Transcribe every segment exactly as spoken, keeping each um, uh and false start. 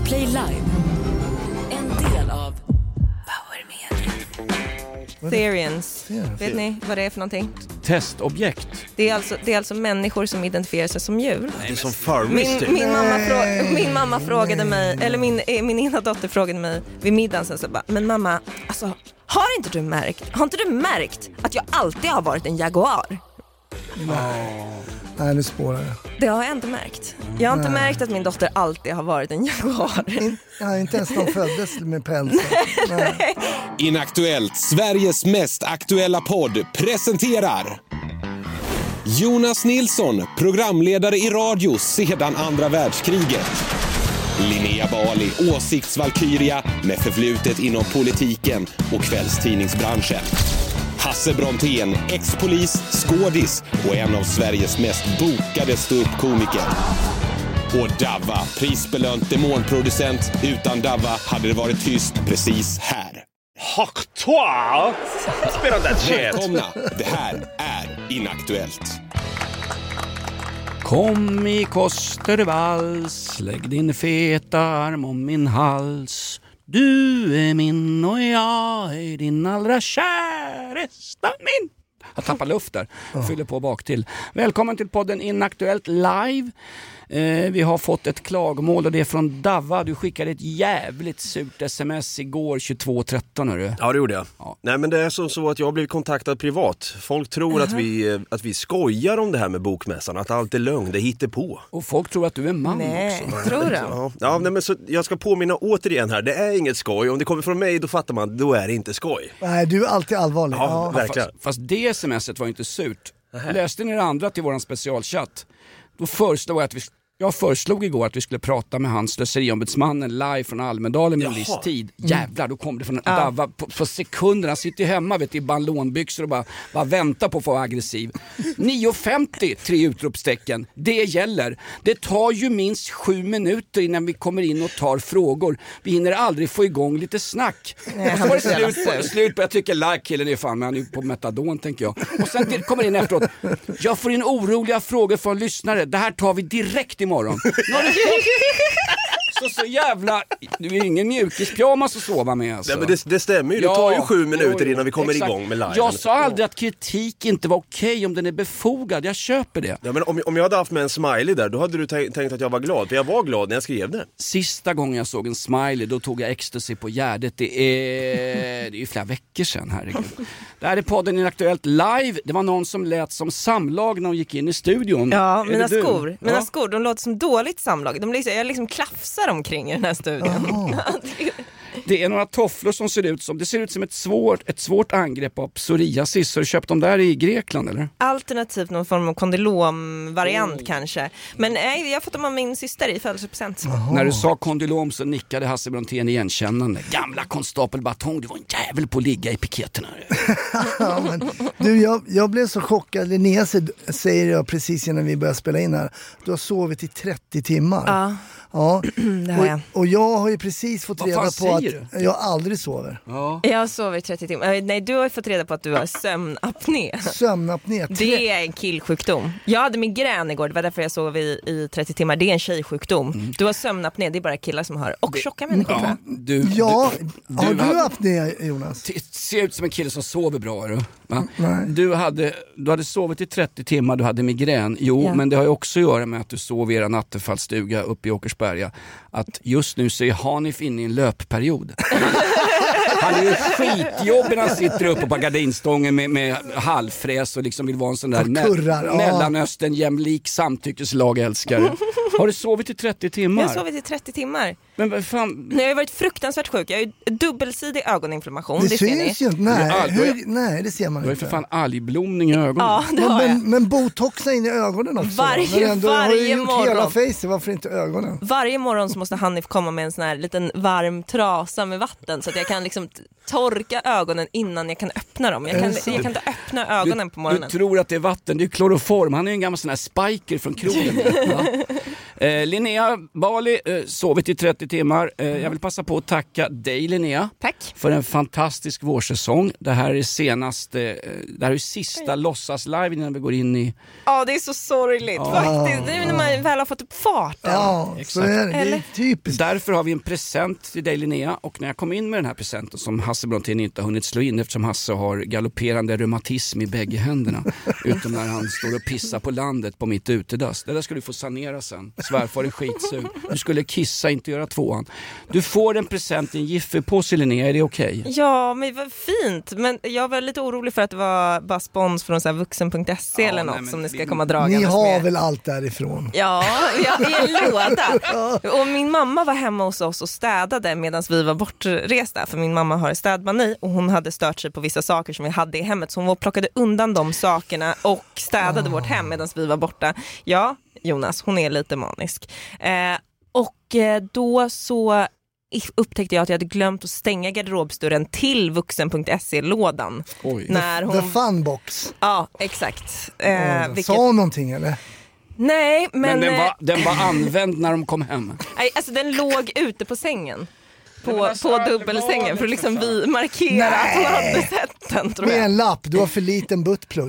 Podplay Live. En del av Power Media. Therians. Vet ni vad det är för någonting? Testobjekt. Det är alltså, det är alltså människor som identifierar sig som djur. Det är som farmers Min, typ. min, mamma frå, min mamma frågade mig, eller min, min ena dotter frågade mig vid middagen sen så bara, men mamma, alltså, har inte du märkt, har inte du märkt att jag alltid har varit en jaguar? Nej, nej nu spårar jag. Det har jag inte märkt. Jag har inte nej. märkt att min dotter alltid har varit en jaguar. In, ja, inte ens de föddes med pälsen. Nej. Inaktuellt, Sveriges mest aktuella podd, presenterar Jonas Nilsson, programledare i radio sedan andra världskriget. Linnea Bali, åsiktsvalkyria med förflutet inom politiken och kvällstidningsbranschen. Hasse Brontén, ex-polis, skådis och en av Sveriges mest bokade ståuppkomiker. Och Davva, prisbelönt demonproducent. Utan Davva hade det varit tyst precis här. Haktoa! Spela that shit! Välkomna, det här är Inaktuellt. Kom i kostervals, lägg din feta arm om min hals. Du är min och jag är din allra käraste min. Jag tappar luft där, fyller på bak till. Välkommen till podden Inaktuellt live. Eh, vi har fått ett klagomål och det är från Davva. Du skickade ett jävligt surt sms igår tjugotvå tretton. Är du? Ja, det gjorde jag. Ja. Nej, men det är som så att jag har blivit kontaktad privat. Folk tror uh-huh. att, vi, att vi skojar om det här med bokmässan. Att allt är lögn, det hittar på. Och folk tror att du är man nej, också. Tror du? Ja, ja nej, men så jag ska påminna återigen här. Det är inget skoj. Om det kommer från mig, då fattar man. Då är det inte skoj. Nej, du är alltid allvarlig. Ja, ja. verkligen. Fast, fast det smset var inte surt. Uh-huh. Läste ni det andra till våran specialchatt? Då föreslog jag att vi Jag föreslog igår att vi skulle prata med hans slöseriombudsmannen live från Almedalen med en viss tid. Jävlar, då kom det från ja. Davva på, på sekunderna. Han sitter hemma vet, i ballonbyxor och bara, bara väntar på att få aggressiv. nio femtio, tre utropstecken. Det gäller. Det tar ju minst sju minuter innan vi kommer in och tar frågor. Vi hinner aldrig få igång lite snack. Nej, och så var det slut på, slut på, jag tycker like killen är fan, men han är på metadon tänker jag. Och sen till, kommer in efteråt. Jag får in oroliga frågor från lyssnare. Det här tar vi direkt imorgon. Så så jävla du är ingen mjukispyjamas att sova med alltså. Nej, men det, det stämmer ju, det tar ju sju minuter innan vi kommer exakt. igång med live. Jag sa aldrig att kritik inte var okej om den är befogad, jag köper det. Ja, men om, om jag hade haft med en smiley där, då hade du t- tänkt att jag var glad. För jag var glad när jag skrev det. Sista gången jag såg en smiley, då tog jag ecstasy på Gärdet. Det är, det är ju flera veckor sedan, herregud. Det här är podden Inaktuellt live. Det var någon som lät som samlag när hon gick in i studion. Ja, mina du? skor. Mina ja. skor, de låter som dåligt samlag. De liksom, jag liksom klafsar omkring i den här studion. Det är några tofflor som ser ut som det ser ut som ett svårt, ett svårt angrepp av psoriasis. Har du köpt dem där i Grekland eller? Alternativt någon form av kondylomvariant oh. kanske. Men nej, jag har fått dem av min syster i födelsedagspresent. När du sa kondylom så nickade Hasse Brontén igenkännande. Gamla konstapel Batong, du var en jävel på att ligga i piketerna. Ja, men, du, jag, jag blev så chockad. Linnea säger jag precis innan vi började spela in här. Du har sovit i trettio timmar. Ja. Ja, det har jag. Och, och jag har ju precis fått Vad reda fan på att du? jag aldrig sover. Ja. Jag sover i trettio timmar. Nej, du har ju fått reda på att du har sömnapné. Sömnapné. Det är en killsjukdom. Jag hade migrän igår, det var därför jag sov i, i trettio timmar. Det är en tjejsjukdom. Mm. Du har sömnapné, det är bara killar som har. Och det, tjocka människor ja, tror jag. Du, ja, du, har du, du har, apné, Jonas? Det ser ut som en kille som sover bra. Du, va? Nej. Du, hade, du hade sovit i trettio timmar, du hade migrän. Jo, ja. Men det har ju också att göra med att du sov i era nattefallsstuga uppe i Åkersberga. Att just nu så är Hanif inne i en löpperiod. Han är ju skitjobbig när han sitter uppe på gardinstången med, med halvfräs och liksom vill vara en sån där kurrar, me- Mellanöstern jämlik samtyckeslagälskare. Har du sovit i trettio timmar? Jag har sovit i trettio timmar. Men vad fan? Jag har ju varit fruktansvärt sjuk. Jag har ju dubbelsidig ögoninflammation. Det, det syns ju inte. Nej, all... hur... Nej, det ser man inte. Du har ju för fan algblomning i ögonen. Ja, det har men, jag. men, men botoxa in i ögonen också. Varje, ändå, varje har ju gjort morgon. hela face, varför inte ögonen? Varje morgon så måste Hanif komma med en sån här liten varm trasa med vatten så att jag kan liksom torka ögonen innan jag kan öppna dem. Jag kan, jag kan inte öppna ögonen du, på morgonen. Du tror att det är vatten, det är kloroform. Han är ju en gammal sån här spiker från krogen. Ja. Eh, Linnea Bali, eh, sovit i trettio timmar. Eh, jag vill passa på att tacka dig, Linnea. Tack. För en fantastisk vårsäsong. Det här är senaste, eh, det här är sista låtsas live innan vi går in i... Ja, det är så sorgligt Ja. faktiskt. Det är när man väl har fått upp farten. Ja, så Exakt. är det. Det är Eller? typiskt. Därför har vi en present till dig, Linnea. Och när jag kom in med den här presenten som Hasse Brontén inte har hunnit slå in eftersom Hasse har galopperande reumatism i bägge händerna. Utom när han står och pissar på landet på mitt utedass. Det där ska du få sanera sen. Svärfar är skitsur. Du skulle kissa, inte göra tvåan. Du får en present i en Jiffy-påse, Linnea. Är det okej? Okay? Ja, men vad fint. Men jag var lite orolig för att det var bara spons från så här vuxen punkt se Ja, eller något nej, men som ni ska vi- komma dragandes Ni har med. väl allt därifrån? Ja, jag är en låda. Och min mamma var hemma hos oss och städade medan vi var bortresta. För min mamma har städmani och hon hade stört sig på vissa saker som vi hade i hemmet. Så hon var och plockade undan de sakerna och städade vårt hem medan vi var borta. Ja, Jonas, hon är lite manisk. Eh, och eh, då så upptäckte jag att jag hade glömt att stänga garderobsdörren till vuxen punkt se-lådan. Oj. När The hon... funbox. Ja, exakt. Eh, Ja, vilket... Sa hon någonting eller? Nej, men... Men den eh, var, den var använd när de kom hem. Nej, alltså den låg ute på sängen. På, Nej, men alltså, på det dubbelsängen var för att liksom liksom vi markera att hon hade sett den, tror Med jag. en lapp, du har för liten buttplugg.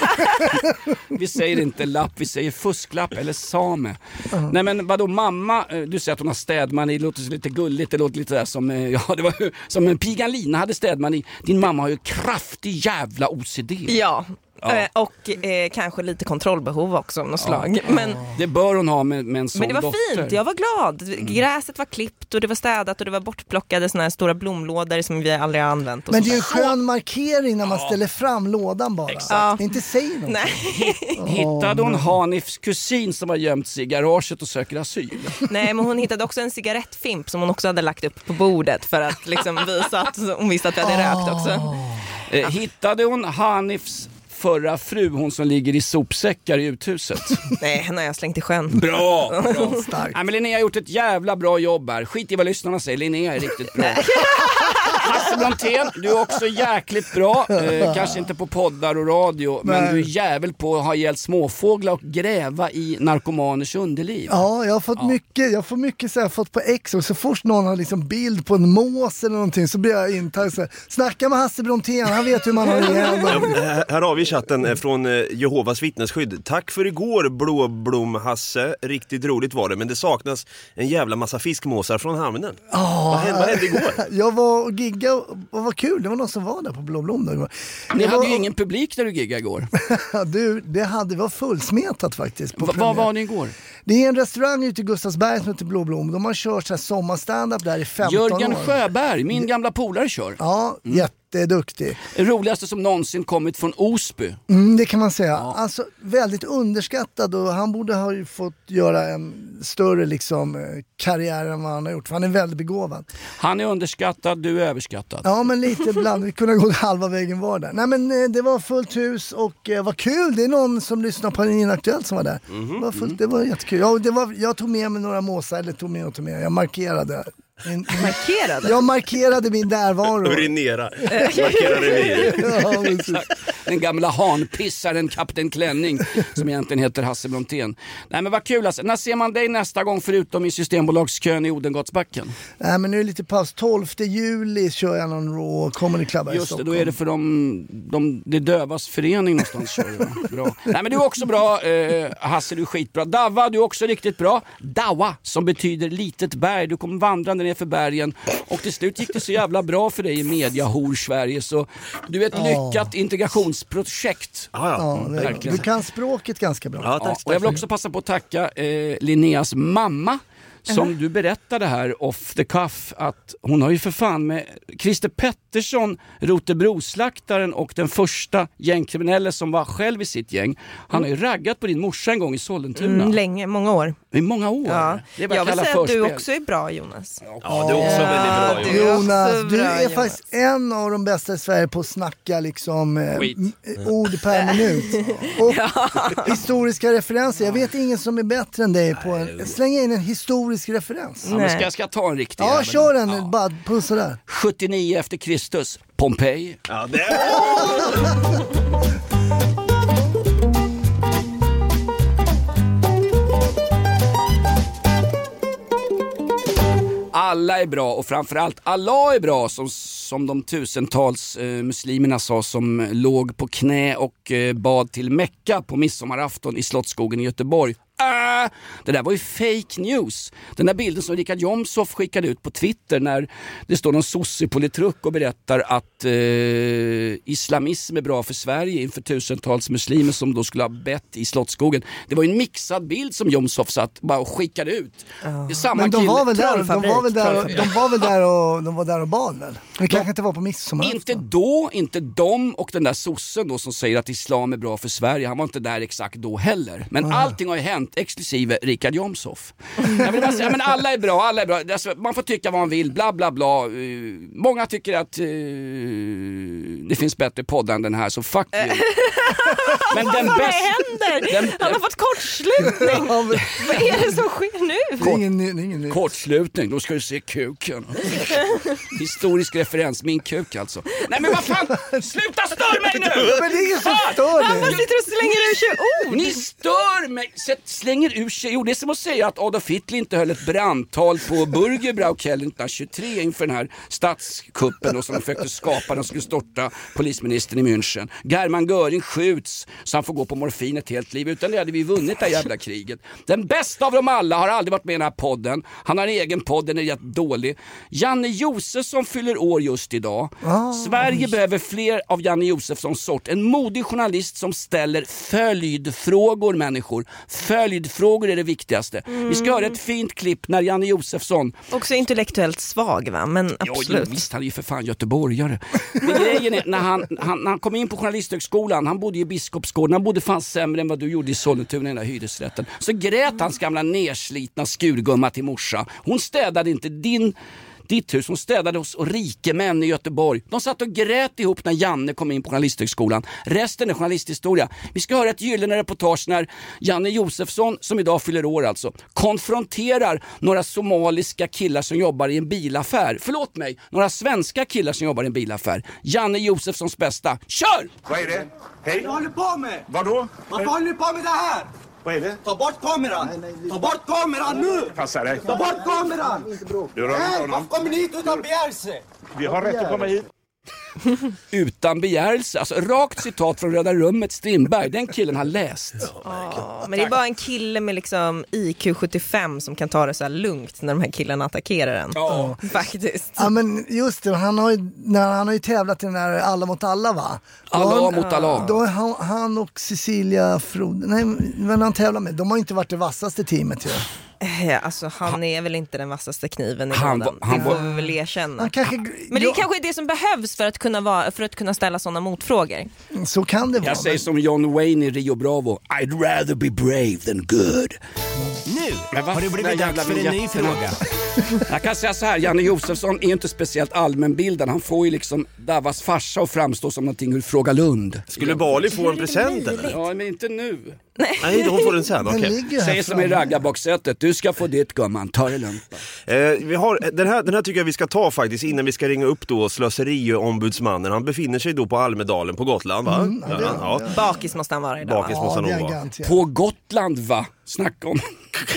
Vi säger inte lapp, vi säger fusklapp eller same. Uh-huh. Nej men vadå, mamma, du säger att hon har städmani, det låter så lite gulligt, det låter lite där som, ja det var ju som en Pigalina hade städmani. Din mamma har ju kraftig jävla O C D. Ja. Ja. Eh, och eh, kanske lite kontrollbehov också av något slag. Men, Det bör hon ha med, med en sån men det var dotter. fint, jag var glad. Gräset var klippt och det var städat och det var bortplockade såna här stora blomlådor som vi aldrig har använt. Och Men det är ju en sånt där. skön markering när man ställer fram lådan bara. Ja. Inte säg något. Nej. Hittade hon Hanifs kusin som har gömt sig i garaget och söker asyl? Nej, men hon hittade också en cigarettfimp som hon också hade lagt upp på bordet för att liksom visa att hon visste att vi hade rökt också. Eh, hittade hon Hanifs förra fru, hon som ligger i sopsäckar i uthuset? Nej, henne har jag slängt i sjön. Bra! bra. Starkt. Nej, men Linnea har gjort ett jävla bra jobb här. Skit i vad lyssnarna säger, Linnea är riktigt bra. Hasse Brontén, du är också jäkligt bra. Eh, kanske inte på poddar och radio, men Nej. du är jävel på att ha ihjäl småfåglar och gräva i narkomaners underliv. Ja, jag har fått mycket, jag får mycket så här, fått på X och så fort någon har liksom bild på en mås eller någonting så blir jag intagen så här, snacka med Hasse Brontén, han vet hur man har ihjäl Ja, dem. här- här har vi chatten eh, från eh, Jehovas vittnesskydd. Tack för igår, Blåblom Hasse. Riktigt roligt var det, men det saknas en jävla massa fiskmåsar från hamnen. Vad hände, vad hände igår? Jag var och giggade och och vad kul, det var någon som var där på Blå Blom då. Ni Det hade var, ju ingen publik när du giggade igår. du, det hade, det var fullsmetat faktiskt. På Va, premiär. vad var ni igår? Det är en restaurang ute i Gustavsberg som heter Blå Blom. De har kört så här sommarstandup där i femton Jörgen år. Sjöberg, min gamla polare, kör. Ja, jätteduktig. Det roligaste som någonsin kommit från Osby. Mm, det kan man säga. Alltså väldigt underskattad och han borde ha ju fått göra en större liksom, eh, karriär än vad han har gjort. För han är väldigt begåvad. Han är underskattad, du är överskattad. Ja, men lite ibland. Vi kunde gå halva vägen var där. Nej, men eh, det var fullt hus och eh, vad kul. Det är någon som lyssnar på Inaktuellt som var där. Det var fullt, det var jättekul. Ja, det var, jag tog med mig några måsar, eller tog med och tog med. Jag markerade. Min, Markerade? jag markerade min närvaro. Urinera. Markera revir. Ja, precis. Den gamla hanpissaren Kapten Klänning som egentligen heter Hasse Brontén. Nej men vad kul alltså. När ser man dig nästa gång förutom i Systembolagskön i Odengårdsbacken? Nej, men nu är det lite paus. tolfte juli kör jag någon Raw Comedy Club här i Just det, Stockholm. då är det för de, de, det dövas förening någonstans. Kör du, va? Bra. Nej men du är också bra, eh, Hasse, du är skitbra. Dava, du är också riktigt bra. Dawa, som betyder litet berg. Du kommer vandrande ner för bergen och till slut gick det så jävla bra för dig i media hor Sverige, så du är ett lyckat integrationsprojekt. Ja, ja. Ja, det, Verkligen. du kan språket ganska bra. Ja, Ja, tack, och jag vill tack. också passa på att tacka eh, Linneas mamma som du berättade här off the cuff att hon har ju för fan med Christer Pettersson, Rotebroslaktaren och den första gängkriminelle som var själv i sitt gäng. Han har ju raggat på din morsa en gång i Sollentuna. Mm, länge, många år. I många år. Ja. Det är bara Jag att vill kalla säga att du förspel. också är bra, Jonas. Ja, det är också väldigt bra. du är Jonas, också du bra, är Jonas. faktiskt en av de bästa i Sverige på att snacka liksom, eh, Skit. m- ord per minut. Och historiska referenser. Jag vet ingen som är bättre än dig på en... Slänga in en historisk referens. Ja, men ska, jag ska ta en riktig Ja, jävel. kör den. Ja. Bara på sådär. sjuttionio efter Kristus, Pompeji. Ja, det Alla är bra och framförallt Allah är bra, som, som de tusentals eh, muslimerna sa som låg på knä och eh, bad till Mecka på midsommarafton i Slottsskogen i Göteborg. Ah, det där var ju fake news. Den där bilden som Richard Jomshof skickade ut på Twitter när det står någon sossiepolitruk och berättar att eh, islamism är bra för Sverige inför tusentals muslimer som då skulle ha bett i Slottsskogen. Det var ju en mixad bild som Jomshof satt bara och skickade ut. Oh. Samma Men de kille, var väl där, de var väl där, trollfabrik. de var väl där och de var där och bad väl? Det kanske inte var på midsommar. Inte då, inte de och den där sossen då som säger att islam är bra för Sverige. Han var inte där exakt då heller. Men Ah. allting har ju hänt, exklusive Richard Jomshof. Jag vill bara säga, men alla är bra, alla är bra. Alltså, man får tycka vad man vill, bla bla bla. Uh, många tycker att uh, det finns bättre poddar än den här, så fuck you. Men den Vad bästa... händer? Den- Han har fått kortslutning. Ja, men- Vad är det som sker nu? Det är ingen ny, det är ingen ny. Kortslutning, då ska du se kuken. Historisk referens, min kuk alltså. Nej men vad fan, sluta stör mig nu! Men det är ingen som stör Han dig. sitter och slänger ur sig ord. Ni stör mig! Sätt, slänger ur sig. Jo, det är som att säga att Adolf Hitler inte höll ett brandtal på Burgerbraukeller nittonhundratjugotre inför den här statskuppen då, som de försökte skapa. De skulle störta polisministern i München. German Göring skjuts så han får gå på morfin ett helt liv. Utan det hade vi vunnit det här jävla kriget. Den bästa av dem alla har aldrig varit med i den här podden. Han har en egen podd, den är rätt dålig. Janne Josefsson fyller år just idag. Ah, Sverige oj. behöver fler av Janne Josefssons sort. En modig journalist som ställer följdfrågor, människor. Följdfrågor är det viktigaste. Vi ska höra ett fint klipp när Janne Josefsson... Också intellektuellt svag, va? Men Jo, absolut. jo, visst, han är ju för fan göteborgare. Men grejen är, när han, han, när han kom in på journalisthögskolan, han bodde i Biskopsgården, han bodde fan sämre än vad du gjorde i Sollentuna i den här hyresrätten. Så grät hans gamla nerslitna skurgumma till morsa. Hon städade inte din... ditt hus, hon städade hos rike män i Göteborg. De satt och grät ihop när Janne kom in på journalisthögskolan. Resten är journalisthistoria. Vi ska höra ett gyllene reportage när Janne Josefsson, som idag fyller år alltså, konfronterar några somaliska killar som jobbar i en bilaffär. Förlåt mig, några svenska killar som jobbar i en bilaffär. Janne Josefssons bästa. Kör! Vad är det? Hej. Vad håller ni på med? Vadå? Varför håller ni på med det här? Vad är det? Ta bort kameran! Ta bort kameran nu! Passa dig. Ta bort kameran! Du rör inte Nej, honom. varför kommer ni hit utan begärelse? Vi har rätt att komma hit. Utan begärelse. Alltså rakt citat från Röda rummet Strindberg. Den killen har läst. Ja, men det är bara en kille med liksom I Q sjuttiofem som kan ta det så här lugnt när de här killarna attackerar en. Ja. Faktiskt. Ja men just det, han har ju, när han har ju tävlat i den här Alla mot alla, va? Då Allah han, mot Allah. Då är han, han och Cecilia Frode, nej men han tävlar med, de har inte varit det vassaste teamet ju. Eh, Alltså han är väl inte den vassaste kniven i Han lådan. var- han Det får var- vi väl erkänna. Han kanske, Men det ja, är kanske det som behövs för att kunna, vara, för att kunna ställa sådana motfrågor. så kan det vara. Jag säger som John Wayne i Rio Bravo. I'd rather be brave than good. Nu Men vad- har det den blivit jävla dags för en ny vignetten. fråga. Jag kan säga så här, Janne Josefsson är inte speciellt allmänbildad. Han får ju liksom Davas farsa att framstå som någonting ur Fråga Lund. Skulle Bali få en present eller? Ja, men inte nu. Nej, hon får den sen, Den okej. ligger här Säger som i framme. raggarboxsättet, du ska få ditt gumman, ta det lugnt. Eh, vi har, den, här, den här tycker jag vi ska ta faktiskt innan vi ska ringa upp då slöseriombudsmannen. Han befinner sig då på Almedalen på Gotland, va? Mm, ja, det är ja, han, ja. Bakis måste han vara idag. Bakis va? måste Ja, han det är nog vara. garanterat. På Gotland, va? Snacka om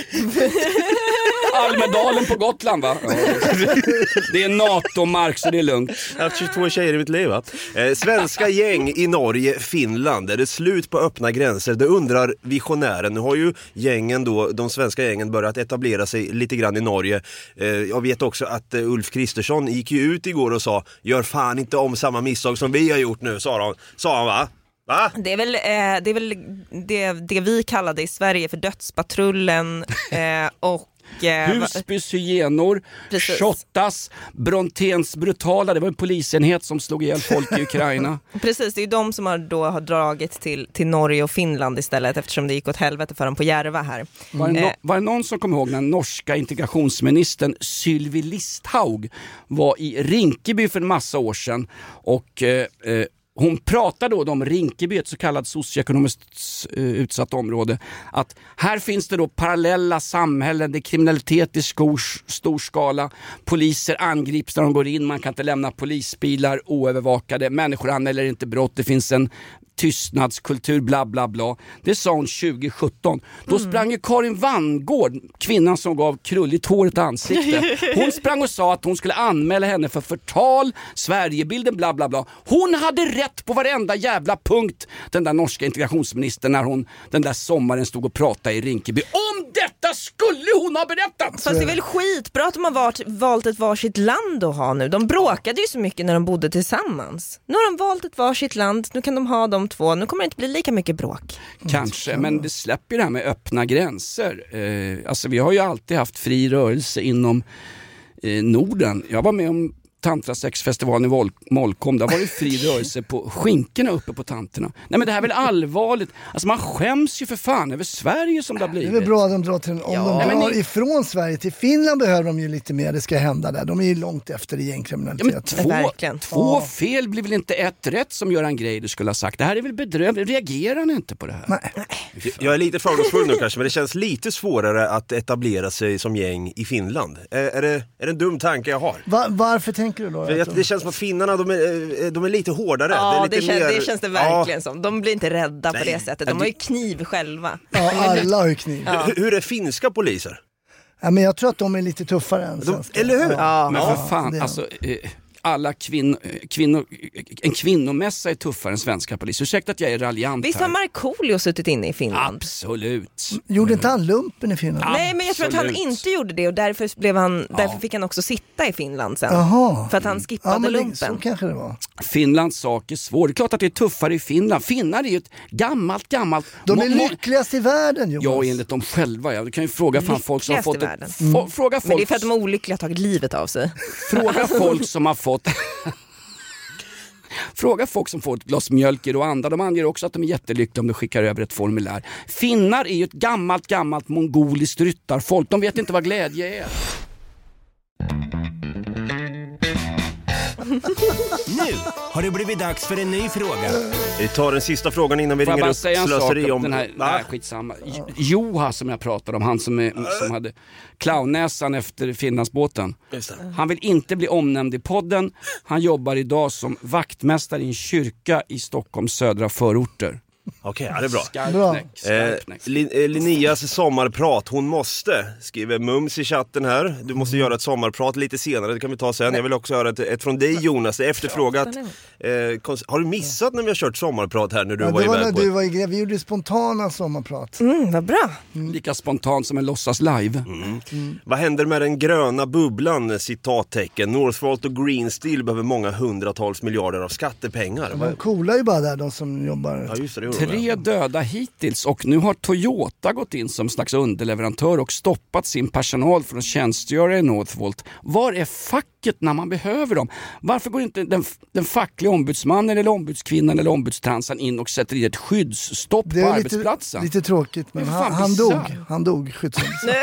Almedalen på Gotland, va? Ja, det är NATO-mark så det är lugnt. Jag har haft tjugotvå tjejer i mitt liv, va? Eh, svenska gäng i Norge, Finland. Är det slut på öppna gränser? Det undrar visionären. Nu har ju gängen då, de svenska gängen börjat etablera sig lite grann i Norge. Eh, jag vet också att eh, Ulf Kristersson gick ju ut igår och sa, gör fan inte om samma misstag som vi har gjort nu, sa han, sa han va? Va? Det är väl, eh, det, är väl det, det vi kallade i Sverige för dödspatrullen eh, och eh, Husbys hyenor, Precis. Shottas, Brontens brutala, det var en polisenhet som slog ihjäl folk i Ukraina. precis, det är ju de som har, då har dragit till, till Norge och Finland istället eftersom det gick åt helvete för dem på Järva här. Var det, no- Eh. var det någon som kommer ihåg när norska integrationsministern Sylvi Listhaug var i Rinkeby för en massa år sedan och eh, eh, hon pratade då om Rinkeby, ett så kallat socioekonomiskt uh, utsatt område, att här finns det då parallella samhällen, det är kriminalitet i skor, stor skala, poliser angrips när de går in, man kan inte lämna polisbilar oövervakade, människor anmäler inte brott, det finns en tystnadskultur, bla bla bla. Det sa hon tjugo sjutton. Då mm. sprang ju Karin Vangård, kvinnan som gav krulligt hår ett ansikte. Hon sprang och sa att hon skulle anmäla henne för förtal, Sverigebilden, bla bla bla. Hon hade rätt på varenda jävla punkt, den där norska integrationsministern, när hon den där sommaren stod och pratade i Rinkeby. Om detta skulle hon ha berättat! Fast det är väl skitbra att de har varit, valt ett varsitt land att ha nu. De bråkade ju så mycket när de bodde tillsammans. Nu har de valt ett varsitt land, nu kan de ha de två. Nu kommer det inte bli lika mycket bråk. Kanske, men det släpper det här med öppna gränser. Eh, alltså vi har ju alltid haft fri rörelse inom eh, Norden. Jag var med om Tantrasexfestivalen i Vol- Molkom. Där var det fri rörelse på skinkorna uppe på tanterna. Nej, men det här är väl allvarligt. Alltså man skäms ju för fan över Sverige som det har blivit. Det är väl bra att de drar till en, om ja. de drar Nej, men ni... ifrån Sverige till Finland behöver de ju lite mer. Det ska hända där. De är ju långt efter i gängkriminalitet. Ja, två Verkligen. två Ja. fel blir väl inte ett rätt, som Göran Greider skulle ha sagt. Det här är väl bedrövligt. Reagerar ni inte på det här? Nej. Jag är lite fördomsfull nu kanske, men det känns lite svårare att etablera sig som gäng i Finland. Är, är, det, är det en dum tanke jag har? Va, varför tänker du då? För jag, det känns som att finnarna, de är, de är lite hårdare. Ja, det, är lite det, känns, mer... det känns det verkligen ja. som. De blir inte rädda Nej. på det sättet. De har ju kniv själva. Ja, alla har ju kniv. Ja. Hur, hur är finska poliser? Ja, men jag tror att de är lite tuffare än De, svenska. eller hur? Ja. Men för fan, det är- alltså... Eh, alla kvin- kvinnor, en kvinnomässa är tuffare än svenska polis. Ursäkta att jag är raljant Visst här. har Markoolio suttit inne i Finland? Absolut. Gjorde inte han lumpen i Finland? Ja. Nej, men jag tror att han Absolut. inte gjorde det och därför, blev han, därför fick han också sitta i Finland sen. Jaha. För att han skippade Ja, men det, lumpen. så kanske det var. Finlands sak är svår. Det är klart att det är tuffare i Finland. Finnar är ju ett gammalt, gammalt... De är må- må- lyckligast i världen, Jonas. Ja, enligt dem själva. Ja. Du kan ju fråga fan folk som har Lyckligast fått... i Ett, världen. fo- fråga Men det är folk, för att de är olyckliga har tagit livet av sig. fråga folk som har fått... Fråga folk som får ett glas mjölk i Rwanda. De anger också att de är jättelyckliga om de skickar över ett formulär. Finnar är ju ett gammalt, gammalt mongoliskt ryttarfolk. De vet inte vad glädje är. Nu har det blivit dags för en ny fråga. Vi tar den sista frågan innan vi Får jag ringer bara upp säga en sak slöseri om om... den här, Va? nej, skitsamma. Jo- Joha som jag pratade om, han som, är, som hade clownnäsan efter Finlandsbåten. Just det. Han vill inte bli omnämnd i podden. Han jobbar idag som vaktmästare i en kyrka i Stockholms södra förorter. Okej, ja, det är bra. Bra. Skarpnäck, skarpnäck. Eh, Lin- eh, Linneas sommarprat, hon måste, skriver Mums i chatten här. Du måste göra ett sommarprat lite senare, det kan vi ta sen. Jag vill också höra ett, ett från dig Jonas, det är efterfrågat. Eh, kons- har du missat när vi har kört sommarprat här när du Ja, var det var när iväg på du var i grej. Vi gjorde spontana sommarprat. Mm, vad bra. Lika spontant som en låtsas live. Vad händer med den gröna bubblan, citattecken? Northvolt och Green Steel behöver många hundratals miljarder av skattepengar. De Vad- coola är ju bara där, de som jobbar. Ja, just det, det gjorde de, Tre ja. döda hittills och nu har Toyota gått in som slags underleverantör och stoppat sin personal från att tjänstgöra i Northvolt. Var är facket när man behöver dem? Varför går inte den, den fackliga ombudsmannen eller ombudskvinnan eller ombudstransan in och sätter i ett skyddsstopp Det på är arbetsplatsen? lite, lite tråkigt, men Det är fan han, han bizarrt. dog. Han dog, skyddsombud.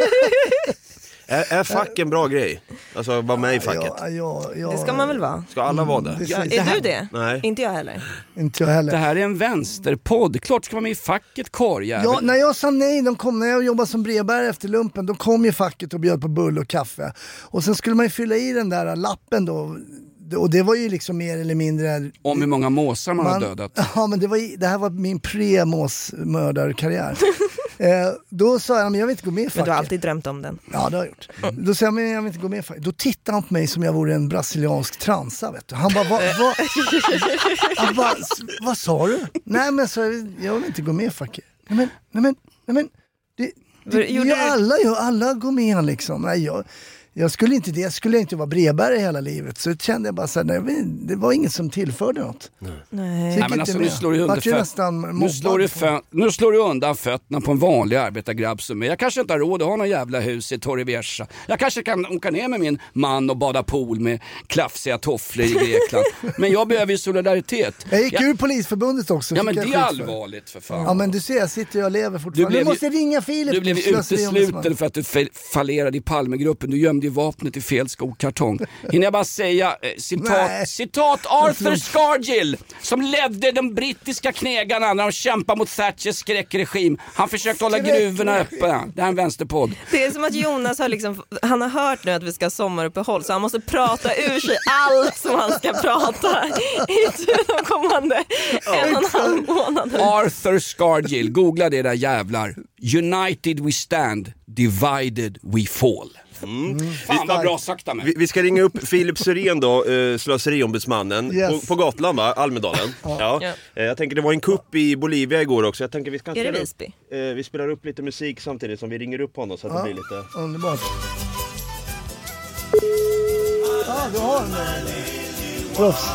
Är, är fack en bra grej? Alltså vara med i facket? Ja, ja, ja, Det ska man väl vara? Ska alla vara det? det Ja, sägs- är du det? Nej. Inte jag heller. Inte jag heller. Det här är en vänsterpodd. Klart ska vara med i facket, karljävel. Ja, när jag sa nej, de kom, när jag jobbade som brevbärare efter lumpen, då kom ju facket och bjöd på bull och kaffe. Och sen skulle man ju fylla i den där lappen då. Och det var ju liksom mer eller mindre... Om hur många måsar man, har dödat. Ja, men det, var, ju- det här var min pre-måsmördarkarriär. eh, då sa jag, men jag vill inte gå med i facket. Men du har alltid drömt om den. Ja, det har jag gjort. Då sa jag, men jag vill inte gå med i facket. Då tittade han på mig som jag vore en brasiliansk transa, vet du. Han bara, vad va, han bara, "S- vad sa du? Nej, men så, jag vill inte gå med i facket. Nej, men, nej, men, nej, men det, det, det Gjorde gör du- alla, gör, alla går med liksom. Nej, jag... Jag skulle inte det, jag skulle inte vara brevbärare hela livet. Så kände jag bara så här, nej, det var inget som tillförde något. Nej. Nej, Nej, men alltså, nu slår du under Vart ju fö- nästan nu mobbad slår, du på- fö- nu slår du undan fötterna på en vanlig arbetargrabb som mig. Jag kanske inte har råd att ha någon jävla hus i Torrevieja. Jag kanske kan åka ner med min man och bada pool med klafsiga tofflor i Grekland. Men jag behöver ju solidaritet. Jag gick Ja, ur Polisförbundet också. ja fick men jag det skit är för. allvarligt för fan. Ja, men du ser, jag sitter och lever Du fortfarande. blev Du måste ju- ringa Filip. Du blev ju slöseri om det som- utesluten för att du fa- fallerade i Palmegruppen. Du gömde slängde vapnet i fel skokartong. Hinner jag bara säga eh, citat, citat Arthur Scargill som ledde de brittiska knägarna när de kämpade mot Thatchers skräckregim. Han försökte hålla gruvorna öppna. Det är en vänsterpodd. Det är som att Jonas har liksom, han har hört nu att vi ska ha sommaruppehåll, så han måste prata ur sig allt som han ska prata i de kommande en och en halv månader. Arthur Scargill, googla det där jävlar. United we stand, divided we fall. Mm. Fan vad bra sagt av mig. Vi, vi ska ringa upp Filip Syrén då, eh, slöseriombudsmannen Yes. på, på Gotland, va? Almedalen. Ja. Ja. Eh, jag tänker det var en kupp i Bolivia igår också. Jag tänker vi ska Är det spela Visby? upp, eh, vi spelar upp lite musik samtidigt som vi ringer upp honom så att Ja. det blir lite... Underbart. Ja, du har den där. Proffs.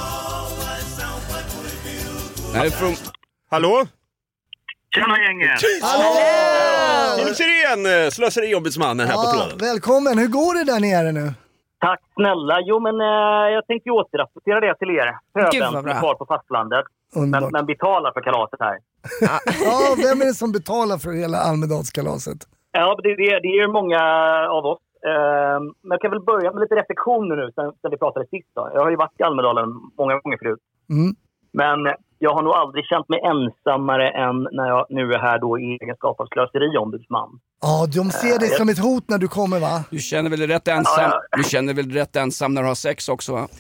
Nej, från... Hallå? Tjena gänget! Filip Syrén, eh, slöseriombudsmannen här på Ja, tråden. välkommen. Hur går det där nere nu? Tack snälla. Jo men eh, jag tänkte ju återrapportera det till er. Gud, vad Höden bra. är kvar på fastlandet. Men, Underbart. men betalar för kalaset här. Ja, vem är det som betalar för hela Almedalskalaset? Ja, det, det, det är många av oss. Eh, men jag kan väl börja med lite reflektioner nu sen, sen vi pratade sist då. Jag har ju varit i Almedalen många gånger förut. Mm. Men jag har nog aldrig känt mig ensammare än när jag nu är här då i egenskap av slöseriombudsman. Ja, de ser dig som ett hot när du kommer, va? Du känner väl rätt ensam. Du känner väl rätt ensam när du har sex också, va?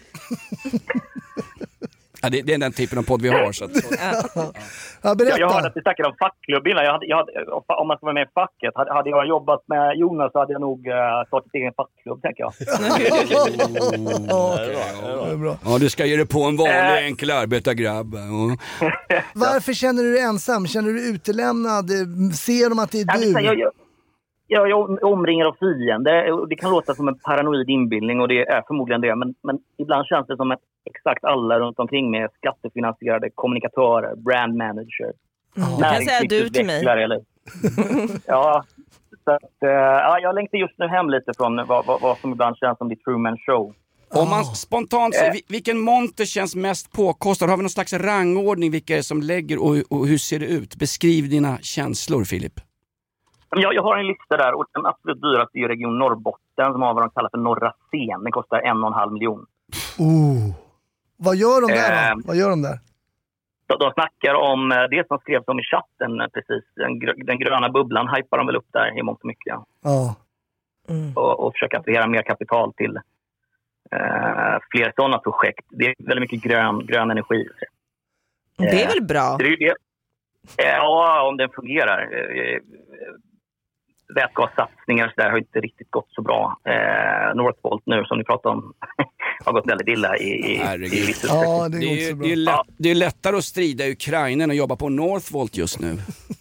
Ja, det, det är den typen av podd vi har. Så att... Ja, berätta. Jag hörde att vi snackade om fackklubb innan. Jag hade, jag hade, om man ska vara med i facket. Hade, hade jag jobbat med Jonas så hade jag nog uh, startat egen fackklubb, tänker jag. Ja, det är bra. Ja, du ska ge dig på en vanlig enkel arbetargrabb. Ja. Varför känner du dig ensam? Känner du dig utelämnad? Ser de att det är Jag, du? jag, jag, jag, jag är omringad av fiender. Det kan låta som en paranoid inbildning och det är förmodligen det. Men, men ibland känns det som att exakt alla runt omkring mig är skattefinansierade kommunikatörer, brand manager. Mm. Du kan säga du till mig. Eller... ja, så att, uh, ja, jag längtar just nu hem lite från vad, vad, vad som ibland känns som The Truman Show. Om man spontant säger, vil- vilken monter känns mest påkostad? Har vi någon slags rangordning vilka är det som lägger och, och hur ser det ut? Beskriv dina känslor, Filip. Jag, jag har en lista där och den absolut dyraste är Region Norrbotten som har vad de kallar för Norra Scen. Den kostar en och en halv miljon. Oh. Vad gör de där då? Eh, Vad gör de där? De, de snackar om eh, det som skrevs om i chatten, eh, precis. Den, gr- den gröna bubblan hypar de väl upp där i mångt och mycket. Ja. Mm. Och, och försöka attrahera mer kapital till eh, fler sådana projekt. Det är väldigt mycket grön, grön energi. Det är väl bra? Det är ju det. Ja, om den fungerar. Eh, Vätgassatsningar så där har inte riktigt gått så bra. Eh, Northvolt nu som ni pratade om har gått väldigt illa i, i, i viss utsträckning. Ja, det Det går är, inte ju, så bra. det, är lätt, det är lättare att strida i Ukraina än att jobba på Northvolt just nu.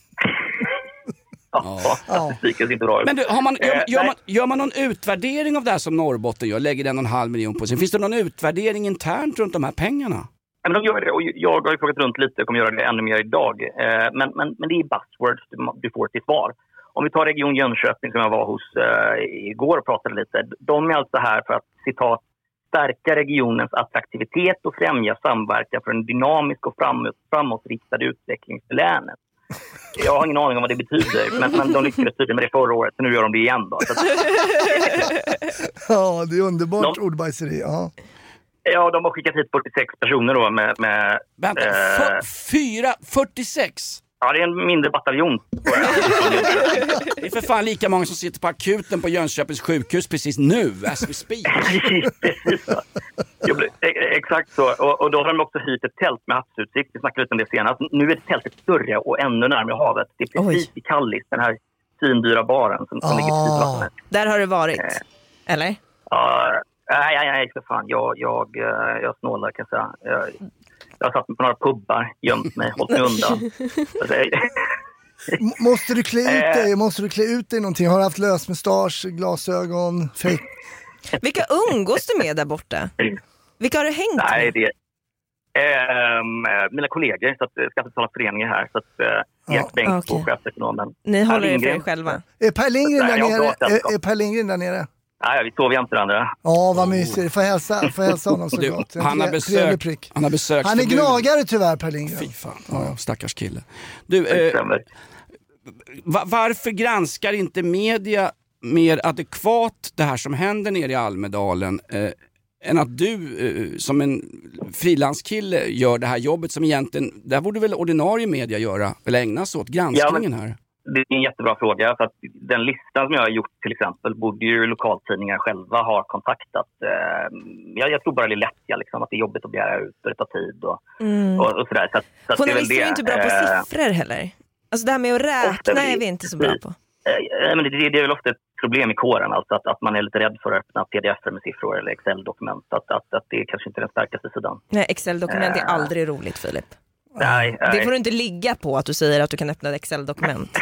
Ja, statistiken ser inte bra ut. Men du, har man, gör, Eh, gör, nej. man, gör man någon utvärdering av det här som Norrbotten gör? Lägger den en halv miljon på sig? Finns det någon utvärdering internt runt de här pengarna? Ja, men de gör det och jag har ju frågat runt lite och kommer göra det ännu mer idag. Eh, men, men, men det är buzzwords du, du får till svar. Om vi tar Region Jönköping som jag var hos eh, igår och pratade lite. De är alltså här för att, citat, stärka regionens attraktivitet och främja samverkan för en dynamisk och framåt, framåtriktad utveckling för länet. Jag har ingen aning om vad det betyder, men, men de lyckades tydligen med det förra året, så nu gör de det igen då. Så att, Ja, det är underbart De- ordbajseri. Ja. ja, de har skickat hit fyrtiosex personer då med... med Vänta, eh, f- fyra, fyrtiosex? ja, det är en mindre bataljon. Det är för fan lika många som sitter på akuten på Jönköpings sjukhus precis nu, as we speak. Precis så. Jag blev- e- Exakt så. Och, och då har de också hyrt ett tält med havsutsikt. Vi snackade lite om det senast. Nu är tältet större och ännu närmare havet. Det är precis Oj. i Kallis, den här findyra baren som, som Ah. ligger precis i vattnet. Där har du varit, eller? Ja, nej, nej, nej, för fan. Jag, jag, eh, jag snålar kan jag säga. Jag, jag har satt mig på några pubbar, gömt mig, hållit mig undan. Alltså, jag- M- Måste du klä ut Eh. dig? Måste du klä ut dig någonting? Har du haft lösmustasch, glasögon, fake? Vilka umgås du med där borta? Vilka har du hängt Nej, med? det Ehm, mina kollegor, så att eh, Skattebetalarföreningen här, så att eh, Erik Bengtsson, okej. chefsekonomen. Ni håller er för er Lindgren. själva. Är Per Lindgren Nej, där jag har nere? bra sällskap. Är, är Per Lindgren där nere? Nej, vi sov jämte varandra. Ja, vad mysigt. Får hälsa, får hälsa honom Och du, såklart. En han, har tre- besök, trevlig prick. han har besökt... Han är gnagare tyvärr, Per Lindgren. Fy fan, ja, ja, stackars kille. Du, Det eh, stämmer. va- varför granskar inte media mer adekvat det här som händer nere i Almedalen eh, än att du eh, som en frilanskille gör det här jobbet som egentligen, där borde väl ordinarie media göra, eller ägna sig åt granskningen här? Det är en jättebra fråga, för att den listan som jag har gjort till exempel borde ju lokaltidningar själva ha kontaktat. Jag, jag tror bara det är lätt, liksom, att det är jobbigt att begära ut och det tar tid och, mm. och, och sådär. Så, så journalister det är inte bra på siffror heller. Alltså det här med att räkna är vi inte så bra på. Men det, det är väl ofta ett problem i kåren, alltså att, att man är lite rädd för att öppna pdf med siffror eller Excel-dokument. Att, att, att det är kanske inte är den starkaste sidan. Nej, Excel-dokument är aldrig roligt, Filip. Nej, nej. Det får du inte ligga på att du säger att du kan öppna ett Excel-dokument.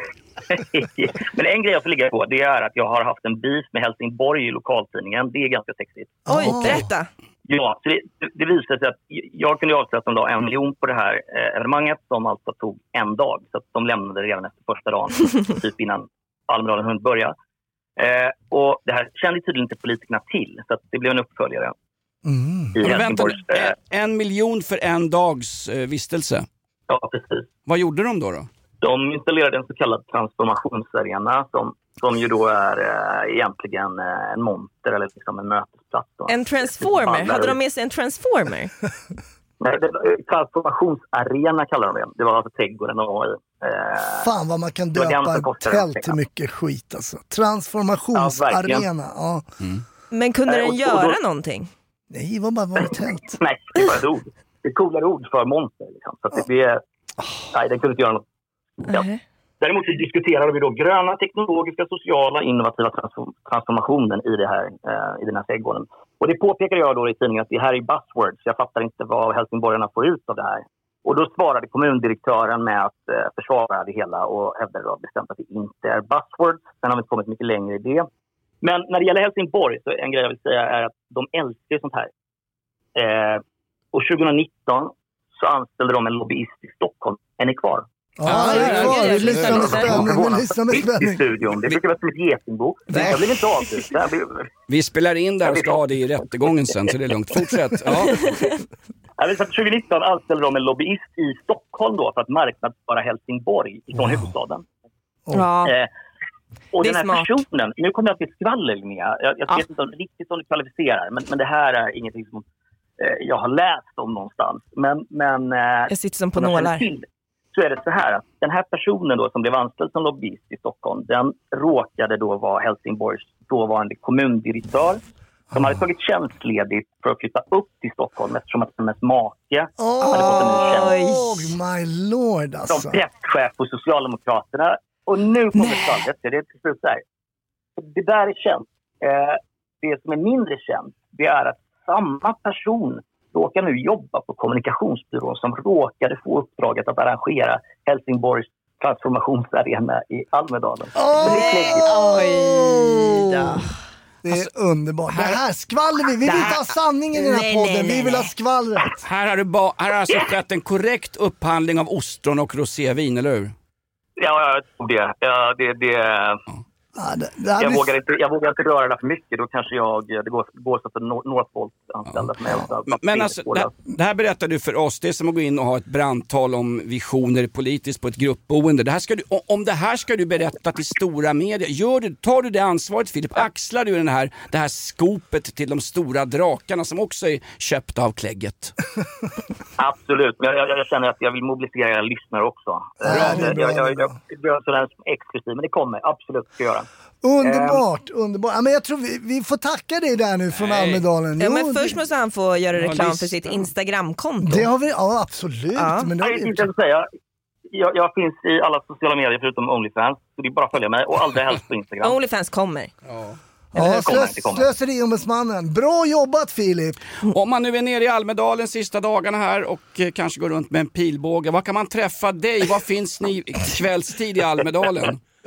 Men en grej jag får ligga på, det är att jag har haft en beef med Helsingborg i lokaltidningen. Det är ganska sexigt. Oj, oh. berätta! Ja, så det, det visar sig att jag kunde avsätta att de la en miljon på det här eh, evenemanget som alltså tog en dag. Så att de lämnade redan efter första dagen, typ innan Almedalen hunnit börja. Eh, och det här kände tydligen inte politikerna till, så att det blev en uppföljare. Mm. I Helsingborgs, vänta, en, en miljon för en dags eh, vistelse? Ja, precis. Vad gjorde de då då? De installerade en så kallad transformationsarena som, som ju då är äh, egentligen äh, en monter eller liksom en mötesplats. Då. En transformer? Hade de med sig en transformer? Nej, det, transformationsarena kallar de det. Det var alltså trädgården och var i. Äh, Fan vad man kan döpa ett tält till mycket skit alltså. Transformationsarena. Ja, ja. Mm. Men kunde äh, den göra då, någonting? Nej, det var bara ett tält. Nej, det var ett ord. Det är coolare ord för monster. Liksom. Så att det, det, nej, den kunde inte göra något. Ja. Uh-huh. Däremot så diskuterade vi då gröna, teknologiska, sociala, innovativa transform- transformationen i, det här, eh, i den här trädgården. Och det påpekar jag då i tidningen att det här är buzzwords. Jag fattar inte vad helsingborgarna får ut av det här. Och då svarade kommundirektören med att eh, försvara det hela och hävdade då bestämt att det inte är buzzwords. Sen har vi kommit mycket längre i det. Men när det gäller Helsingborg så en grej jag vill säga är att de älskar sånt här. Eh, och tjugonitton så anställde de en lobbyist i Stockholm. Är ni kvar? Ja, ah, jag är kvar. Vi lyssnar med spänning. Vi lyssnar med spänning. Det brukar vara som ett getingbo. Jag blir inte avslut. Vi spelar in där och ska ha det i rättegången sen, så det är lugnt. Fortsätt. Ja. tjugonitton anställde de en lobbyist i Stockholm då för att marknadsföra Helsingborg från wow. huvudstaden. Ja. Eh, och det den här smart. personen, nu kommer jag till skvaller, Linnea. Jag, jag ja. vet inte riktigt om det kvalificerar, men, men det här är ingenting som eh, jag har läst om någonstans. Men, men, eh, jag sitter som på nålar. Till, så är det så här att den här personen då som blev anställd som lobbyist i Stockholm, den råkade då vara Helsingborgs dåvarande kommundirektör som hade tagit tjänstledigt för att flytta upp till Stockholm eftersom att hennes make oh, hade fått en ny tjänst. Oh my lord alltså. Som presschef på Socialdemokraterna. Och nu kommer stallet, det är till slut där. Det där är känt. Eh, det som är mindre känt, det är att samma person råkar nu jobba på kommunikationsbyrån som råkade få uppdraget att arrangera Helsingborgs transformationsarena i Almedalen. Oh, det är oj då. Det är alltså, underbart. Det här skvallrar vi. Vi vill inte ha sanningen i den här nej, podden. Nej, nej, vi vill nej. ha skvallret. Här har, du ba- här har alltså skett en korrekt upphandling av ostron och rosévin, eller hur? Ja, jag tror det. Ja, det, det... Ja, det, det jag, blir... vågar inte, jag vågar inte röra det för mycket. Då kanske jag, det går, går så att Northvolt anställda ja. som Men, men alltså, det, det här berättar du för oss. Det är som att gå in och ha ett brandtal om visioner politiskt på ett gruppboende. Det här ska du, om det här ska du berätta till stora medier. Gör du, tar du det ansvaret, Filip? Axlar du den här, det här skopet till de stora drakarna som också är köpta av Klägget? Absolut. Men jag, jag, jag känner att jag vill mobilisera era lyssnare också. Ja, det är bra, jag, jag, det är bra. jag, jag, jag, jag exklusivt, men det kommer. Absolut ska jag göra. Underbart, um, underbart. Ja, men jag tror vi, vi får tacka dig där nu från nej. Almedalen. Ja, jo, men först det... måste han få göra reklam för sitt Instagramkonto. Det har vi, ja absolut. Ja. Men det har jag, vi... jag, säga, jag, jag finns i alla sociala medier förutom OnlyFans. Så det är bara att följa mig och allra helst på Instagram. OnlyFans kommer. Ja. Ja, slös, slöseriombudsmannen. Bra jobbat, Filip. Om man nu är nere i Almedalen sista dagarna här och eh, kanske går runt med en pilbåge, var kan man träffa dig? Var finns ni kvällstid i Almedalen?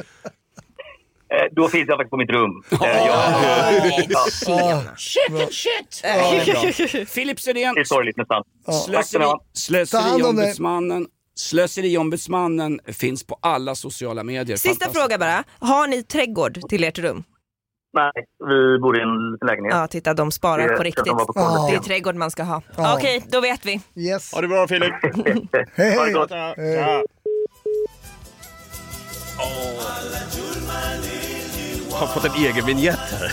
Eh, då finns jag faktiskt på mitt rum. Eh, oh, jag, ja. Shit, shit. Ja, Filip Sydén. Det är sorgligt nästan. Slöseri, slöseriombudsmannen. Slöseriombudsmannen finns på alla sociala medier. Sista fråga bara. Har ni trädgård till ert rum? Nej, vi bor i en liten lägenhet. Ja, titta, de sparar det, på riktigt. På ja. Det är trädgård man ska ha. Ja. Okej, då vet vi. Yes. Ha det bra, Filip. Hej. Ha det gott. Hej. Ja. har fått en egen vignett här.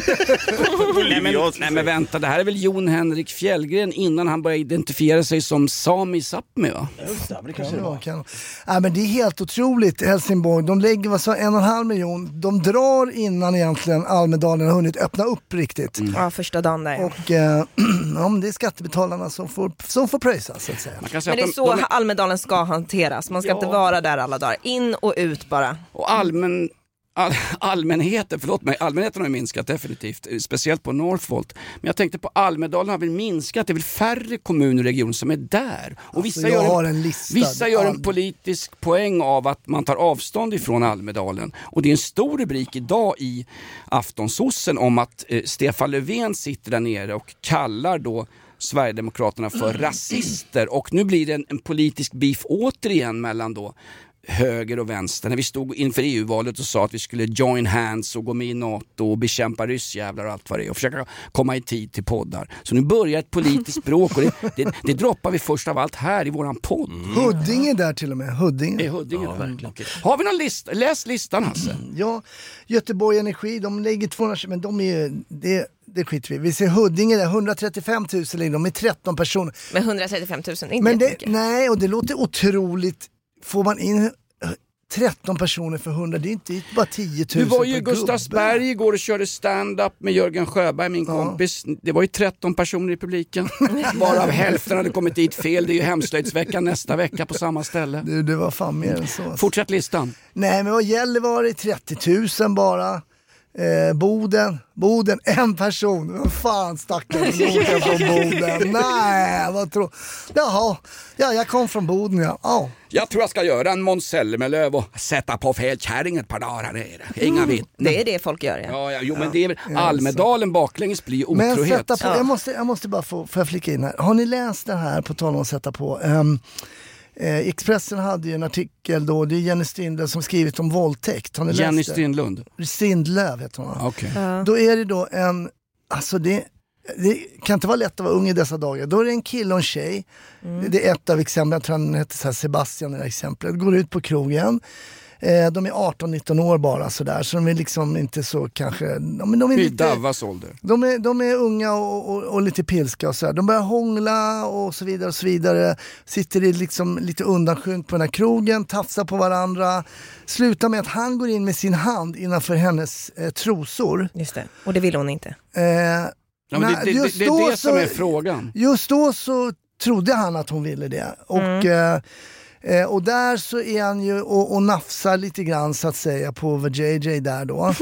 nej, men, nej men vänta, det här är väl Jon Henrik Fjällgren innan han började identifiera sig som Sami Sápmi, va? Just det, det kanske det var. Kan... Ja, men det är helt otroligt, Helsingborg. De lägger vad så, en och en halv miljon. De drar innan egentligen Almedalen har hunnit öppna upp riktigt. Mm. Ja, första dagen där. Och eh, ja, det är skattebetalarna som får, som får pröjsa, så att säga. Man kan säga men det är så de... Almedalen ska hanteras. Man ska ja. inte vara där alla dagar. In och ut bara. Och allmän... All, allmänheten, förlåt mig, allmänheten har ju minskat definitivt, speciellt på Northvolt. Men jag tänkte på Almedalen har väl minskat, det är väl färre kommuner och regioner som är där. Och vissa alltså, gör, en, en, lista, vissa gör en all... politisk poäng av att man tar avstånd ifrån Almedalen. Och det är en stor rubrik idag i Aftonsossen om att eh, Stefan Löfven sitter där nere och kallar då Sverigedemokraterna för mm. rasister. Och nu blir det en, en politisk beef återigen mellan då höger och vänster när vi stod inför E U-valet och sa att vi skulle join hands och gå med i NATO och bekämpa ryssjävlar och allt vad det är och försöka komma i tid till poddar. Så nu börjar ett politiskt bråk och det, det, det droppar vi först av allt här i våran podd. Mm. Huddinge där till och med. Huddinge. Är Huddinge ja, där? Okay. Har vi någon lista? Läs listan, Hasse. Mm. Ja, Göteborg Energi, de lägger tvåhundra, men de är ju... Det... Det skiter vi. Vi ser Huddinge där, hundratrettiofem tusen, de är tretton personer. Men hundratrettiofem tusen, inte men det, nej, och det låter otroligt. Får man in tretton personer för hundra, det är inte bara tio tusen. Du var ju i Gustavsberg igår och körde stand-up med Jörgen Sjöberg, min ja. kompis. Det var ju tretton personer i publiken. Varav hälften hade kommit dit fel. Det är ju hemslöjdsveckan nästa vecka på samma ställe. Det, det var fan mer än så. Fortsätt listan. Nej, men vad gäller var det trettio tusen bara. Eh, Boden, Boden, en person. Vad fan stackars Boden från Boden. Nej, vad tror Jaha, ja, jag kom från Boden, ja. Oh. Jag tror jag ska göra en Måns Zelmerlöw och sätta på fel kärring ett par dagar här nere. Inga vittnen. Det är det folk gör, ja. Ja, ja jo, men det är väl Almedalen baklänges blir otrohet. Men sätta på, jag måste, jag måste bara få, får jag flika in här. Har ni läst den här på tal om att sätta på? Um, Eh, Expressen hade ju en artikel då, det är Jenny Strindlöv som skrivit om våldtäkt. Har ni Jenny läst det? Strindlund? Strindlöv heter hon. Okay. Ja. Då är det då en, alltså det, det kan inte vara lätt att vara ung i dessa dagar. Då är det en kille och en tjej. Mm. Det är ett av exemplen, jag tror han heter så här Sebastian, det här exemplet. Går ut på krogen. De är arton nitton år bara sådär, så de är liksom inte så kanske... De, de är lite, Davas ålder. De är, de är unga och, och, och lite pilska och sådär. De börjar hångla och så vidare och så vidare. Sitter i liksom lite undanskymt på den här krogen, tafsar på varandra. Slutar med att han går in med sin hand innanför hennes eh, trosor. Just det, och det vill hon inte. Eh, ja, men nej, det, det, det, det är det som är frågan. Just då så trodde han att hon ville det. Och... Mm. Eh, Eh, och där så är han ju och, och nafsar lite grann så att säga på J J där då.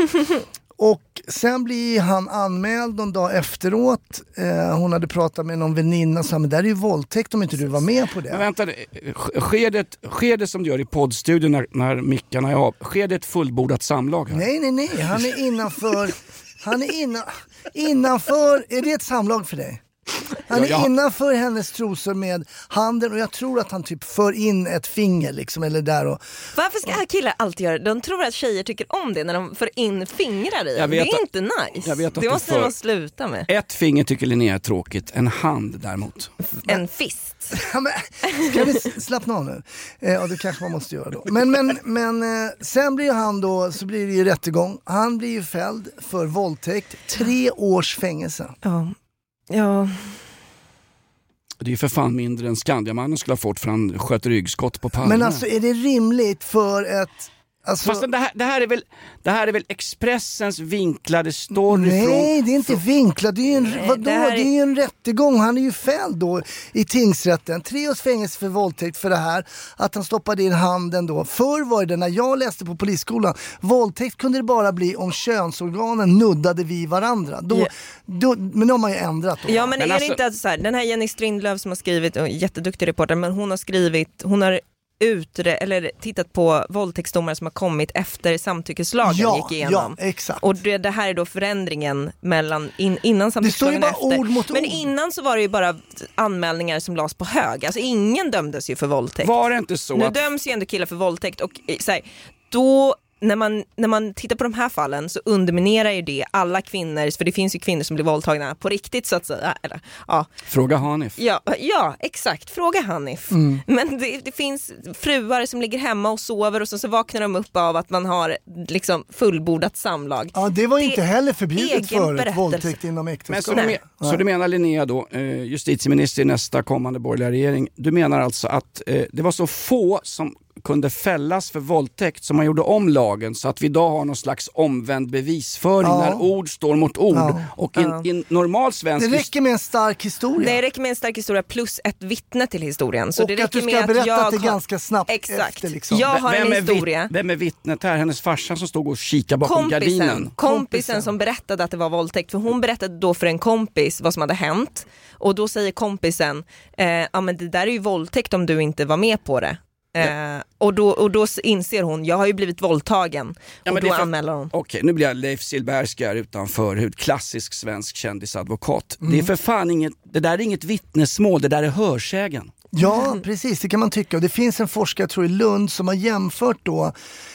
Och sen blir han anmäld någon dag efteråt. Eh, hon hade pratat med någon väninna och sa, men där är ju våldtäkt om inte du var med på det. Men vänta, sker det, sker det som du gör i poddstudion när, när mickarna är av? Sker det ett fullbordat samlag här? Nej, nej, nej. Han är innanför... han är innan, innanför... Är det ett samlag för dig? Han är ja, ja. innanför hennes trosor med handen och jag tror att han typ för in ett finger liksom, eller där och... Varför ska killar alltid göra det? De tror att tjejer tycker om det när de för in fingrar i. Det är att, inte nice. Det måste för... man sluta med. Ett finger tycker Linnea är tråkigt, en hand däremot. En fist. Ja, men, ska vi slappna av nu? Eh, och det kanske man måste göra då. Men, men, men eh, sen blir han då, så blir det ju rättegång. Han blir ju fälld för våldtäkt. Tre års fängelse. Ja. Ja. Det är ju för fan mindre än Skandiamannen skulle ha fått för han sköt ryggskott på Palme. Men alltså är det rimligt för ett... Alltså... Fast det här, det, här är väl, det här är väl Expressens vinklade story. Nej, från, det är inte från... vinklat. Det är ju en, Nej, vadå? det, här är... det är ju en rättegång. Han är ju fälld då i tingsrätten. Tre års fängelse för våldtäkt för det här. Att han stoppade in handen då. Förr var det när jag läste på polisskolan. Våldtäkt kunde det bara bli om könsorganen nuddade vid varandra. Då, yeah. då, men de har ju ändrat då. Ja, men, men är alltså... det inte att så här, den här Jenny Strindlöv som har skrivit, och jätteduktig reporter, men hon har skrivit, hon har utre, eller tittat på våldtäktsdomar som har kommit efter samtyckeslagen ja, gick igenom. Ja, exakt. Och det, det här är då förändringen mellan in, innan samtyckeslagen och efter. Ord mot men ord. Innan så var det ju bara anmälningar som lades på hög. Alltså ingen dömdes ju för våldtäkt. Var det inte så nu att... döms ju ändå killar för våldtäkt och så här, då när man, när man tittar på de här fallen så underminerar ju det alla kvinnor, för det finns ju kvinnor som blir våldtagna på riktigt så att säga. Eller, ja. Fråga Hanif. Ja, ja, exakt. Fråga Hanif. Mm. Men det, det finns fruar som ligger hemma och sover och så, så vaknar de upp av att man har liksom fullbordat samlag. Ja, det var det inte heller förbjudet förut, berättelse. våldtäkt inom Men äktenskap. så, du men, så du menar Linnea då, eh, justitieminister i nästa kommande borgerliga regering, du menar alltså att eh, det var så få som kunde fällas för våldtäkt som man gjorde om lagen så att vi idag har någon slags omvänd bevisföring Ja. när ord står mot ord Ja. och i Ja. en normal svensk Det räcker med en stark historia. Det räcker med en stark historia plus ett vittne till historien. Så och det räcker att du ska med berätta jag att det har- ganska snabbt Exakt. efter. Liksom. Jag har vem en är historia. Vitt, vem är vittnet här? Hennes farsan som stod och kikade bakom Kompisen, gardinen. kompisen som berättade att det var våldtäkt. För hon berättade då för en kompis vad som hade hänt. Och då säger kompisen, eh, ja men det där är ju våldtäkt om du inte var med på det. Eh, och, då, och då inser hon, jag har ju blivit våldtagen. Ja, och men då det är för- anmäler hon. Okej, nu blir jag Leif Silbersky här utanför hud. Klassisk svensk kändisadvokat. Mm. Det är för fan inget, det där är inget vittnesmål, det där är hörsägen. Ja, precis. Det kan man tycka. Och det finns en forskare, tror jag, i Lund som har jämfört då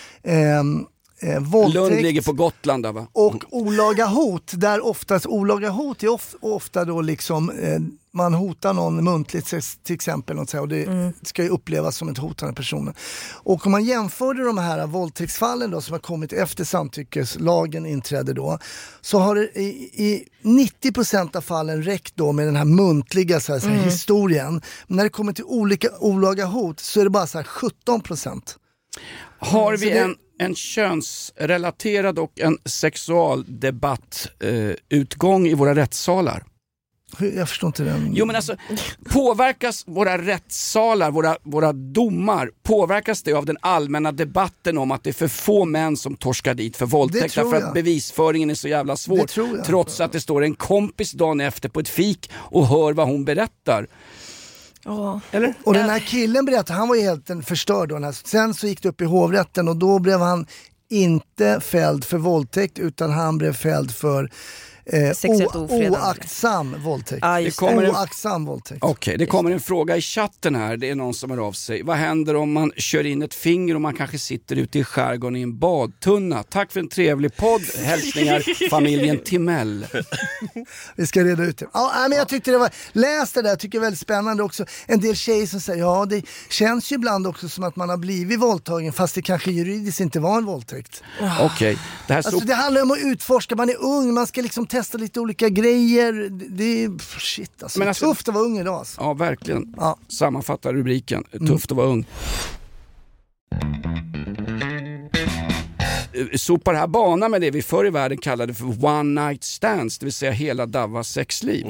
ehm, eh, våldtäkt Lund ligger på Gotland där, va? och olaga hot. Där oftast olaga hot är of, ofta då liksom eh, man hotar någon muntligt till exempel och, så, och det Mm. ska ju upplevas som ett hotande person. Och om man jämförde de här våldtäktsfallen då som har kommit efter samtyckeslagen inträdde då, så har det i, i nittio procent av fallen räckt då med den här muntliga så här, så här, Mm. historien. Men när det kommer till olika olaga hot så är det bara så här sjutton procent. Har Så vi det- en, en könsrelaterad och en sexualdebatt eh, utgång i våra rättssalar? Hur- Jag förstår inte den. Jo men alltså, påverkas våra rättssalar, våra, våra domar, påverkas det av den allmänna debatten om att det är för få män som torskar dit för Det våldtäkt tror därför jag. att bevisföringen är så jävla svår, Det tror jag. trots att det står en kompis dagen efter på ett fik och hör vad hon berättar. Oh. Eller? Och den här killen berättade, han var ju helt en förstörd då. Den här- Sen så gick det upp i hovrätten och då blev han inte fälld för våldtäkt utan han blev fälld för eh, Sexuellt o- ofredande. oaktsam våldtäkt. Ja, Det just kommer en, Oaktsam våldtäkt. Okej, det kommer en fråga i chatten här. Det är någon som hör av sig. Vad händer om man kör in ett finger och man kanske sitter ute i skärgården i en badtunna? Tack för en trevlig podd. Hälsningar familjen Timell. Vi ska reda ut det. Ja, nej, men jag tyckte det var, läs det där, jag tycker det är väldigt spännande också. En del tjejer som säger, ja det känns ju ibland också som att man har blivit våldtagen fast det kanske juridiskt inte var en våldtäkt. Okej, det här Alltså så... det handlar om att utforska, man är ung, man ska liksom testa lite olika grejer. Det det är, pff, shit alltså. Men alltså- Tufft att vara ung idag alltså. Ja, verkligen. Ja. Sammanfattar rubriken. Tufft att vara ung. Sopar här banan med det vi förr i världen kallade för one night stands, det vill säga hela Davas sexliv.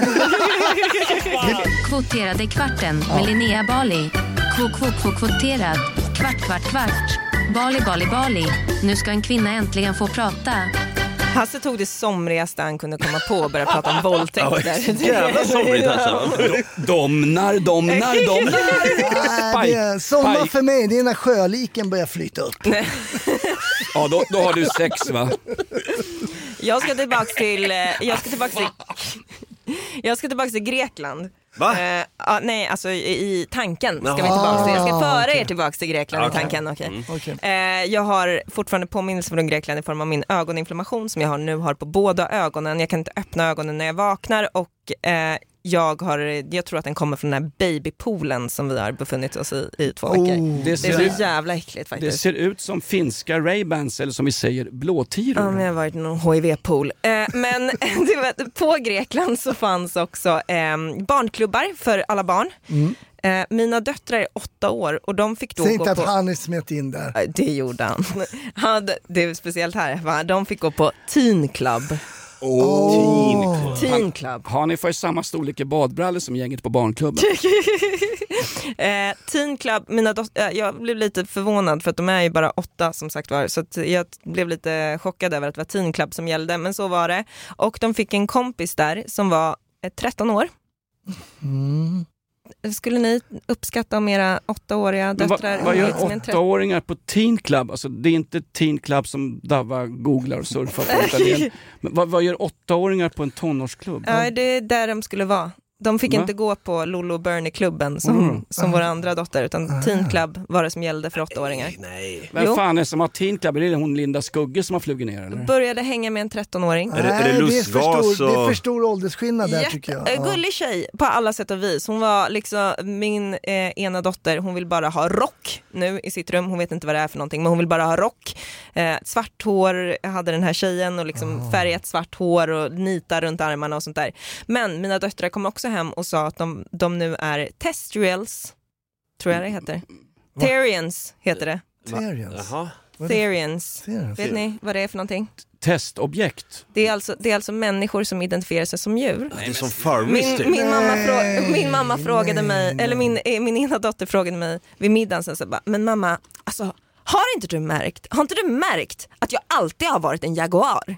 Kvoterade kvarten med Linnea Bali. Kvot, kvot, kvot, kvoterad. Kvart, kvart, kvart. Bali, Bali, Bali. Nu ska en kvinna äntligen få prata. Hasse tog det somrigaste han kunde komma på och började prata om våldtäkter. Jävla somrigt alltså. Domnar, domnar, domnar. Nej, det är, sommar Paj. för mig, det är när sjöliken börjar flyta upp. Ja, då, då har du sex, va? Jag ska tillbaka till, eh, jag ska tillbaka till, jag ska tillbaka till Grekland. Va? Eh, ja, nej, alltså i, i tanken ska vi Jaha. tillbaka till. Jag ska föra okej. er tillbaka till Grekland Okej. i tanken. Okay. Mm. Okej. Eh, jag har fortfarande påminnelse från Grekland i form av min ögoninflammation som jag har nu har på båda ögonen. Jag kan inte öppna ögonen när jag vaknar och eh, jag, har, jag tror att den kommer från den här babypoolen som vi har befunnit oss i i två veckor. Oh, Det Det är ser, så ut, jävla äckligt det faktiskt. ser ut som finska Ray-Bans, eller som vi säger, blåtiror. Ja, men jag har varit i någon H I V-pool. Eh, men det var, på Grekland så fanns också eh, barnklubbar för alla barn. Mm. Eh, mina döttrar är åtta år och de fick då Säg gå inte på... att han är smet in där. Eh, Det gjorde han. han. Det är speciellt här. Va? De fick gå på Teen Club. Oh. Teen Club. Har ni för samma storlek i badbrallor som gänget på barnklubben? eh, Teen Club, mina dot- eh, jag blev lite förvånad för att de är ju bara åtta som sagt var. Så att jag blev lite chockad över att det var Teen Club som gällde. Men så var det. Och de fick en kompis där som var eh, tretton år. Mm. Skulle ni uppskatta om era åttaåriga Men vad, döttrar? vad gör som en tretton- åttaåringar på Teen Club? Alltså, det är inte Teen Club som Dava googlar och surfar på. Utan det är en, men vad, vad gör åttaåringar på en tonårsklubb? Ja, det är där de skulle vara. De fick Va? inte gå på Lolo och Bernie-klubben som, Mm. som våra andra dotter, utan Teen Club var det som gällde för åttaåringar. Nej. Vem Jo. fan är det som har Teen Club? Är det hon Linda Skugge som har flugit ner? Eller? Började hänga med en trettonåring. Är det- är det Nej, lustgas det, är för stor, och- det är för stor åldersskillnad där Jätte- tycker jag. eh, Gullig tjej på alla sätt och vis. Hon var liksom min eh, ena dotter, hon vill bara ha rock nu i sitt rum. Hon vet inte vad det är för någonting, men hon vill bara ha rock. Eh, svart hår hade den här tjejen och liksom färgat svart hår och nita runt armarna och sånt där. Men mina döttrar kom också hem och sa att de, de nu är testrials, tror jag det heter. Therians heter det. Therians. Jaha. Therians. Therians. Vet ni vad det är för någonting? Testobjekt. Det är alltså, det är alltså människor som identifierar sig som djur. Det är som farmers typ. Min, min, mamma, frå, Nej, min mamma frågade nej, mig, nej. eller min, eh, min ena dotter frågade mig vid middagen sen så bara, men mamma, alltså, har inte du märkt, har inte du märkt att jag alltid har varit en jaguar?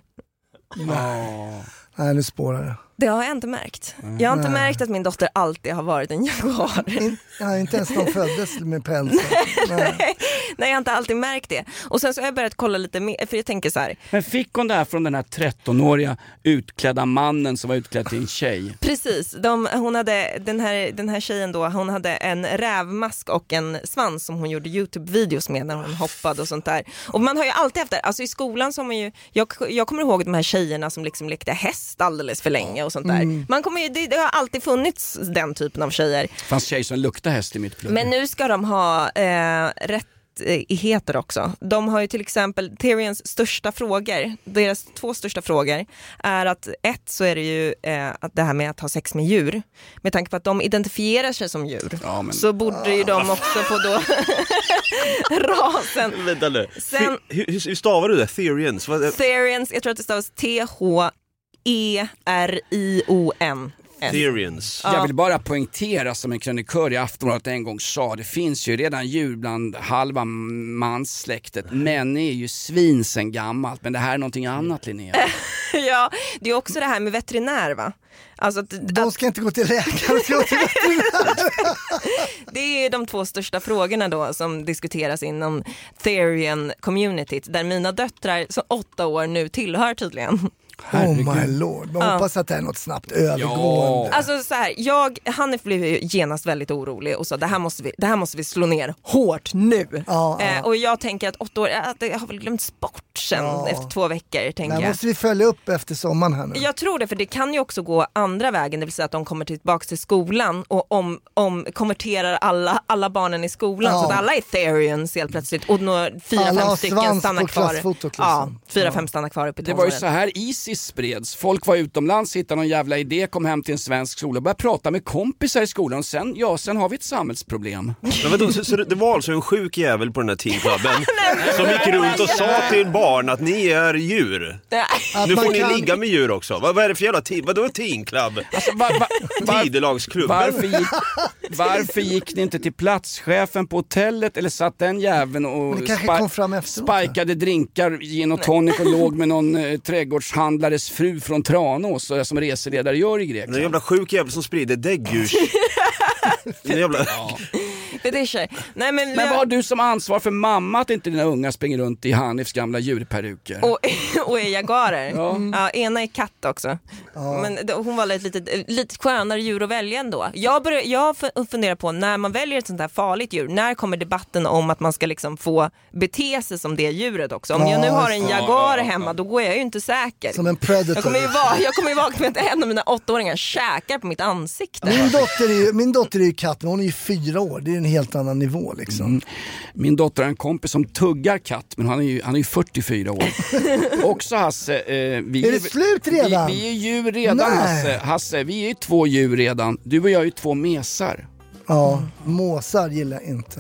Nej, nu spårar det. Det har jag inte märkt. Jag har inte Nej. märkt att min dotter alltid har varit en jaguar. In, ja, inte ens de föddes med päls. Nej. Nej, jag har inte alltid märkt det. Och sen så har jag börjat kolla lite mer, för jag tänker så här. Men fick hon det här från den här trettonåriga utklädda mannen som var utklädd till en tjej? Precis, de, hon hade, den, här, den här tjejen då, hon hade en rävmask och en svans som hon gjorde YouTube-videos med när hon hoppade och sånt där. Och man har ju alltid haft det, alltså i skolan så har man ju, jag, jag kommer ihåg de här tjejerna som liksom lekte häst alldeles för länge och sånt där. Mm. Man kommer ju, det, det har alltid funnits den typen av tjejer. Fanns tjej som luktar häst i mitt plugg. Men nu ska de ha eh, rätt heter också. De har ju till exempel Therians största frågor, deras två största frågor är att ett så är det ju eh, att det här med att ha sex med djur, med tanke på att de identifierar sig som djur, Ja, men- så borde ju de också få då rasen. Vänta nu. Sen- Thi- hur, hur, hur stavar du det? Therians? Vad, Therians, jag tror att det stavas T H E R I O N. Therians. Ja. Jag vill bara poängtera som en krönikör i Aftonbladet en gång sa, det finns ju redan djur bland halva manssläktet. Män är ju svin sen gammalt, men det här är någonting annat, Linnea. Ja, det är också det här med veterinär, va? Alltså att, De ska inte gå till läkare, de ska gå till veterinär. det är de två största frågorna då som diskuteras inom Therian-communityt, där mina döttrar som åtta år nu tillhör tydligen. Oh my lord, man Ja. hoppas att det är något snabbt övergående. Alltså så här, jag, Hanif blev ju genast väldigt orolig och sa det här måste vi, det här måste vi slå ner hårt nu. Ja, ja. Eh, och jag tänker att åtta år, att det har väl glömts bort sen Ja. efter två veckor, tänker Det jag. måste vi följa upp efter sommaren här nu. Jag tror det, för det kan ju också gå andra vägen, det vill säga att de kommer tillbaka till skolan och om, om konverterar alla, alla barnen i skolan Ja. så att alla är Therians helt plötsligt och några, fyra, Alla har fem stycken svans stannar på kvar. klassfotoklassen. Ja, fyra, Ja. fem stannar kvar uppe i Det var ju tonåren. så här ISIS spreds. Folk var utomlands, hittade någon jävla idé, kom hem till en svensk skola och började prata med kompisar i skolan. Och sen, ja, sen har vi ett samhällsproblem. Men vadå, så, så det var alltså en sjuk jävel på den här teamklubben som gick runt och sa till barn att ni är djur. Att Nu man får ni kan- ligga med djur också. Vad, vad är det för jävla team? Vadå en teamklubb? Alltså, va, va, var, Tidelagsklubben? varför, gick, varför gick ni inte till platschefen på hotellet eller satt den jäveln och Men det kanske spa- kom fram efteråt. spikade drinkar, gin och tonic och låg med någon eh, trädgårdshandlares fru från Tranås, så, som reseledare gör i En Grekland. jävla sjuk jävel som sprider däggdjurs. En jävla... Det är tjej. Nej, men, Men jag- vad har du som ansvar för mamma att inte dina unga springer runt i Hanifs gamla djurperuker? Och, och är jaguarer. Ja. Ja, ena är katt också. Men det, hon var ett lite, lite skönare djur att välja ändå. Jag, börjar, jag f- funderar på, när man väljer ett sånt här farligt djur, när kommer debatten om att man ska liksom få bete sig som det djuret också? Om Ja, jag nu har en just det. jaguar hemma, då går jag ju inte säker. Som en predator. Jag kommer ju vara, jag kommer ju vakna med att en av mina åttaåringar käkar på mitt ansikte. Min dotter, är ju, min dotter är ju katt, men hon är ju fyra år. Det är en helt annan nivå liksom. Mm. Min dotter har en kompis som tuggar katt, men han är ju, han är ju fyrtiofyra år. Också Hasse, eh, vi Är det slut redan? Vi, vi är djur redan. Nej. Hasse. Hasse, vi är ju två djur redan. Du och jag är ju två mesar. Ja, måsar gillar jag inte.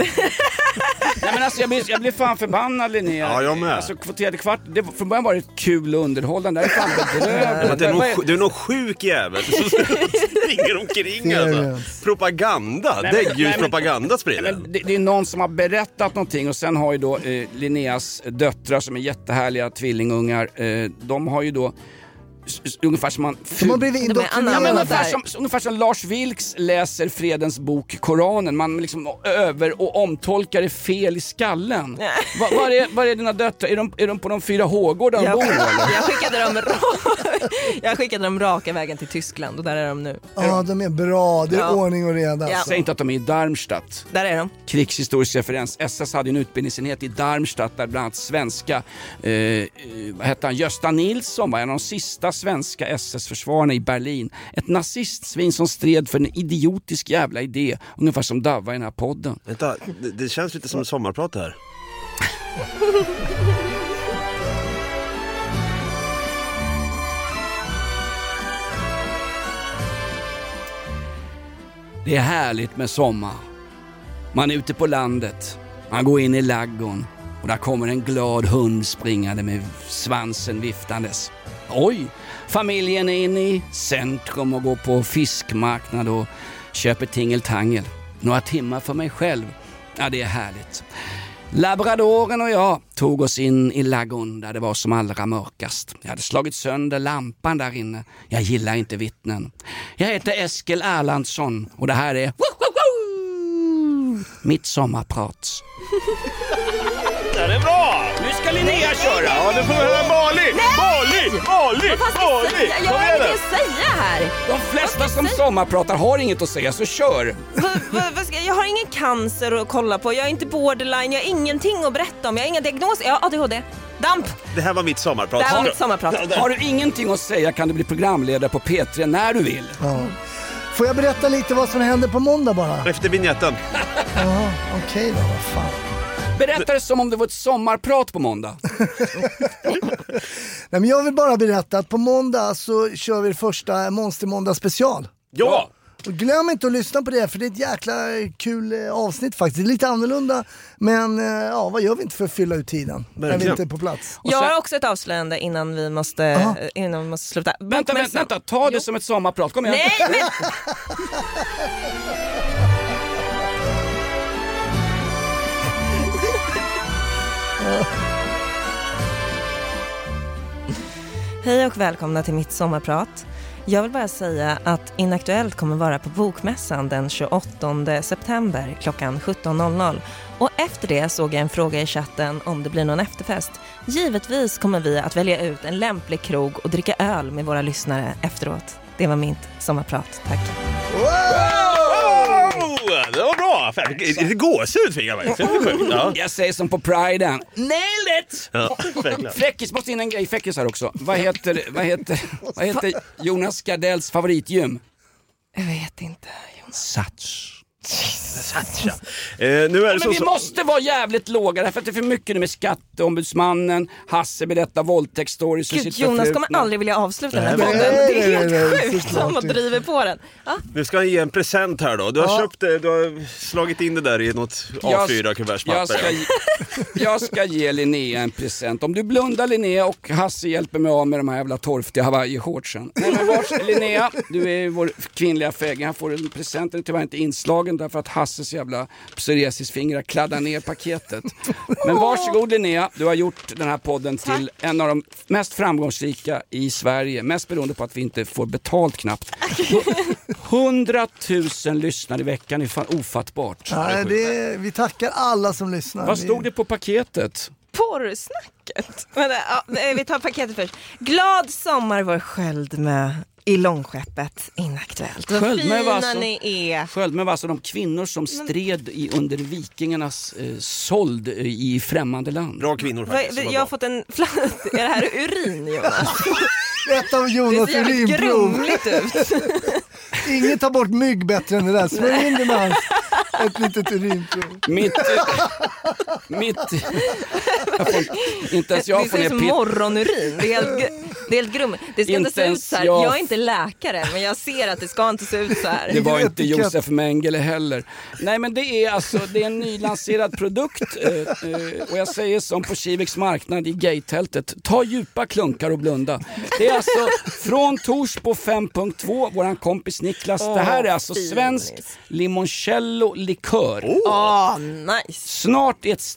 Nej, men alltså, jag, blir, jag blir fan förbannad, Linnea. Ja, jag med. Alltså, kvoterade kvart, det, från början var det kul och underhållande. Det är fan Men bedrövligt. det är Vad är- någon, du är någon sjuk jävel som springer omkring alltså. Therians. Propaganda, Nej, men- däggdjurspropaganda sprider. Men det, det är någon som har berättat någonting och sen har ju då eh, Linneas döttrar som är jättehärliga tvillingungar, eh, de har ju då ungefär som man... De har blivit indoktrinerade. Ja, ungefär, som, ungefär som Lars Vilks läser Fredens bok Koranen. Man liksom över- och omtolkar det fel i skallen. Va, var, är, var är dina döttrar? Är de, är de på de fyra H-gårdar de bor eller? Jag skickade dem ra- Jag skickade dem raka vägen till Tyskland och där är de nu. Ja, de är bra. Det är ja. ordning och reda. Ja. Säg inte att de är i Darmstadt. Där är de. Krigshistorisk referens. S S hade en utbildningsenhet i Darmstadt där bland annat svenska eh, vad heter han? Gösta Nilsson var en av de sista svenska S S-försvararna i Berlin. Ett nazistsvin som stred för en idiotisk jävla idé. Ungefär som Davva i den här podden. Vänta, det, det känns lite som en sommarprat här. Det är härligt med sommar. Man är ute på landet. Man går in i ladugården. Och där kommer en glad hund springande med svansen viftandes. Oj, familjen är inne i centrum och går på fiskmarknad och köper tingeltangel. Några timmar för mig själv. Ja, det är härligt. Labradoren och jag tog oss in i ladugården där det var som allra mörkast. Jag hade slagit sönder lampan där inne. Jag gillar inte vittnen. Jag heter Eskil Erlandsson och det här är mitt sommarprat. Ja, det är bra! Nu ska Linnea köra. Ja, du får höra Bali. Bali, Bali, Bali. Jag har inget att säga här. De flesta som sommarpratar har inget att säga, så kör. Va, va, va ska, jag har ingen cancer att kolla på. Jag är inte borderline. Jag har ingenting att berätta om. Jag har inga diagnoser. Jag har A D H D. Damp. Det här var mitt sommarprat. Det här var mitt sommarprat. Har du ingenting att säga kan du bli programledare på P tre när du vill. Ja. Får jag berätta lite vad som händer på måndag bara? Efter vignetten. Ja, okej okay då, vad fan. Berätta det som om det var ett sommarprat på måndag. Nej, men jag vill bara berätta att på måndag så kör vi första Monster Måndag special. Ja! Och glöm inte att lyssna på det, för det är ett jäkla kul avsnitt faktiskt. Det är lite annorlunda, men ja, vad gör vi inte för att fylla ut tiden när vi inte är på plats? Jag har också ett avslöjande innan vi måste, innan vi måste sluta. Vänta, vänta, vänta, ta det jo. som ett sommarprat, kom igen. Nej, men... Hej och välkomna till mitt sommarprat. Jag vill bara säga att Inaktuellt kommer vara på Bokmässan den tjugoåttonde september klockan sjutton noll noll. Och efter det såg jag en fråga i chatten om det blir någon efterfest. Givetvis kommer vi att välja ut en lämplig krog och dricka öl med våra lyssnare efteråt. Det var mitt sommarprat, tack. Wow! Det var bra! Det gåshud fick jag faktiskt. Ja. Jag säger som på Priden. Nailed it! Ja, Fräckis, måste in en grej Fräckis här också. Vad heter, vad heter, vad heter Jonas Gardells favoritgym? Jag vet inte. Sats. Sats, ja. eh, nu är det ja, men så, vi så... måste vara jävligt låga därför att det är för mycket nu med skatteombudsmannen, Hasse berättar våldtäktsstories. Gud, Jonas kommer aldrig vilja avsluta den här podden. Det är helt nej, nej, sjukt som att driva på den. Ja. Nu ska jag ge en present här då. Du har ja. köpt det, du har slagit in det där i något A fyra kuvertspapper. Jag, ska, jag ska ge Linnea en present. Om du blundar Linnea och Hasse hjälper mig av med de här jävla torftiga Hawaii-shortsen. Nej men vars, Linnea, du är vår kvinnliga fägring. Han får en present, den är tyvärr inte inslagen därför att Hasses jävla psoriasisfingrar kladdar ner paketet. Men varsågod Linnea, du har gjort den här podden till Tack. en av de mest framgångsrika i Sverige. Mest beroende på att vi inte får betalt knappt. Hundratusen lyssnar i veckan är fan ofattbart. Nej, det är, vi tackar alla som lyssnar. Vad stod det på paketet? Porrsnacket. Men, ja, vi tar paketet först. Glad sommar var sköljd med i långskeppet Inaktuellt. Vad Sköld fina alltså, ni är. Sköld med alltså de kvinnor som stred i, under vikingarnas eh, såld i främmande land. Bra kvinnor faktiskt. Va, jag har fått en flatt. Är det här urin, Jonas? Ett av Jonas urinprov. Det ser grumligt ut. Ingen tar bort mygg bättre än det där. Smör in det med hans. Ett litet urinprov. Mitt... mitt jag får, inte ens jag det får ser ut som pit- morgonurin. Det är helt, det är helt grummigt. Det ska inte, inte se ut så här. Jag... jag är inte läkare, men jag ser att det ska inte se ut så här. Det var inte Josef Mengele heller. Nej, men det är alltså det är en nylanserad produkt och jag säger som på Kiviks marknad i gaytältet. Ta djupa klunkar och blunda. Det är alltså från Torsbo fem punkt två, våran kompis Niklas. Oh, det här är alltså fin. Svensk limoncello likör. Åh, oh. oh, nice. Snart är ett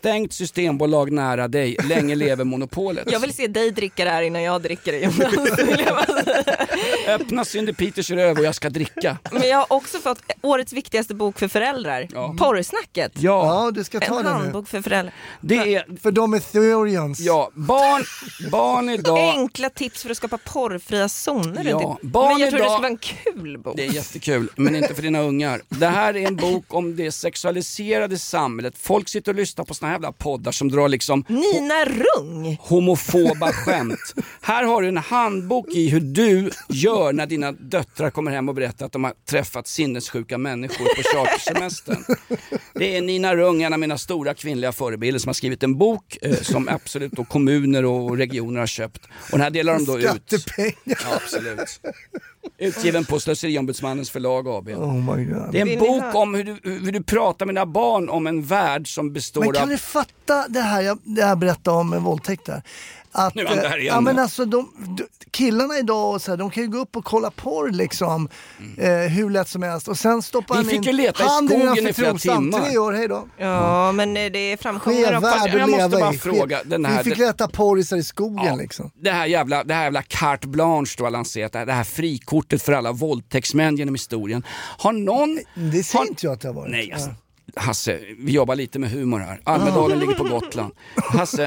stängt systembolag nära dig. Länge lever monopolet. Jag vill se dig dricka det här innan jag dricker det, Jonas. Öppna Cindy Peters röv och jag ska dricka. Men jag har också fått årets viktigaste bok för föräldrar. Ja. Porrsnacket. Ja, ja, du ska ta en den handbok för föräldrar. Det är... För de är theorians. Ja, barn, barn idag... Enkla tips för att skapa porrfria zoner. Ja, barn men jag tror idag... det skulle vara en kul bok. Det är jättekul, men inte för dina ungar. Det här är en bok om det sexualiserade samhället. Folk sitter och lyssnar på såna här jävla poddar som drar liksom... Nina Rung! Homofoba skämt. Här har du en handbok i hur du gör när dina döttrar kommer hem och berättar att de har träffat sinnessjuka människor på chartersemestern. Det är Nina Rung, en av mina stora kvinnliga förebilder, som har skrivit en bok eh, som absolut då kommuner och regioner har köpt. Och den här delar de då ut. Skattepengar. Ja, absolut. Utgiven på Slöseriombudsmannens förlag A B. Oh my God. Det är en bok om hur du, hur du pratar med dina barn om en värld som består av... Men kan av... du fatta det här jag, det här berättade om med våldtäkter? Att, Nu är han där igen. ja, men alltså, de, de, killarna idag och så här, de kan ju gå upp och kolla porr liksom mm. eh, hur lätt som helst och sen stoppar han in leta handen i skogen i flera trosan, timmar. Tre år, hej då. Ja, men det framkommer också. Jag måste bara fråga den här, vi fick leta porrisar i skogen ja, liksom. Det här jävla, det här jävla carte blanche du har lanserat, det här, det här frikortet för alla våldtäktsmän genom historien. Har någon... Det ser har, inte jag att det har varit. Nej, alltså, Hasse, vi jobbar lite med humor här. Almedalen ligger på Gotland. Hasse,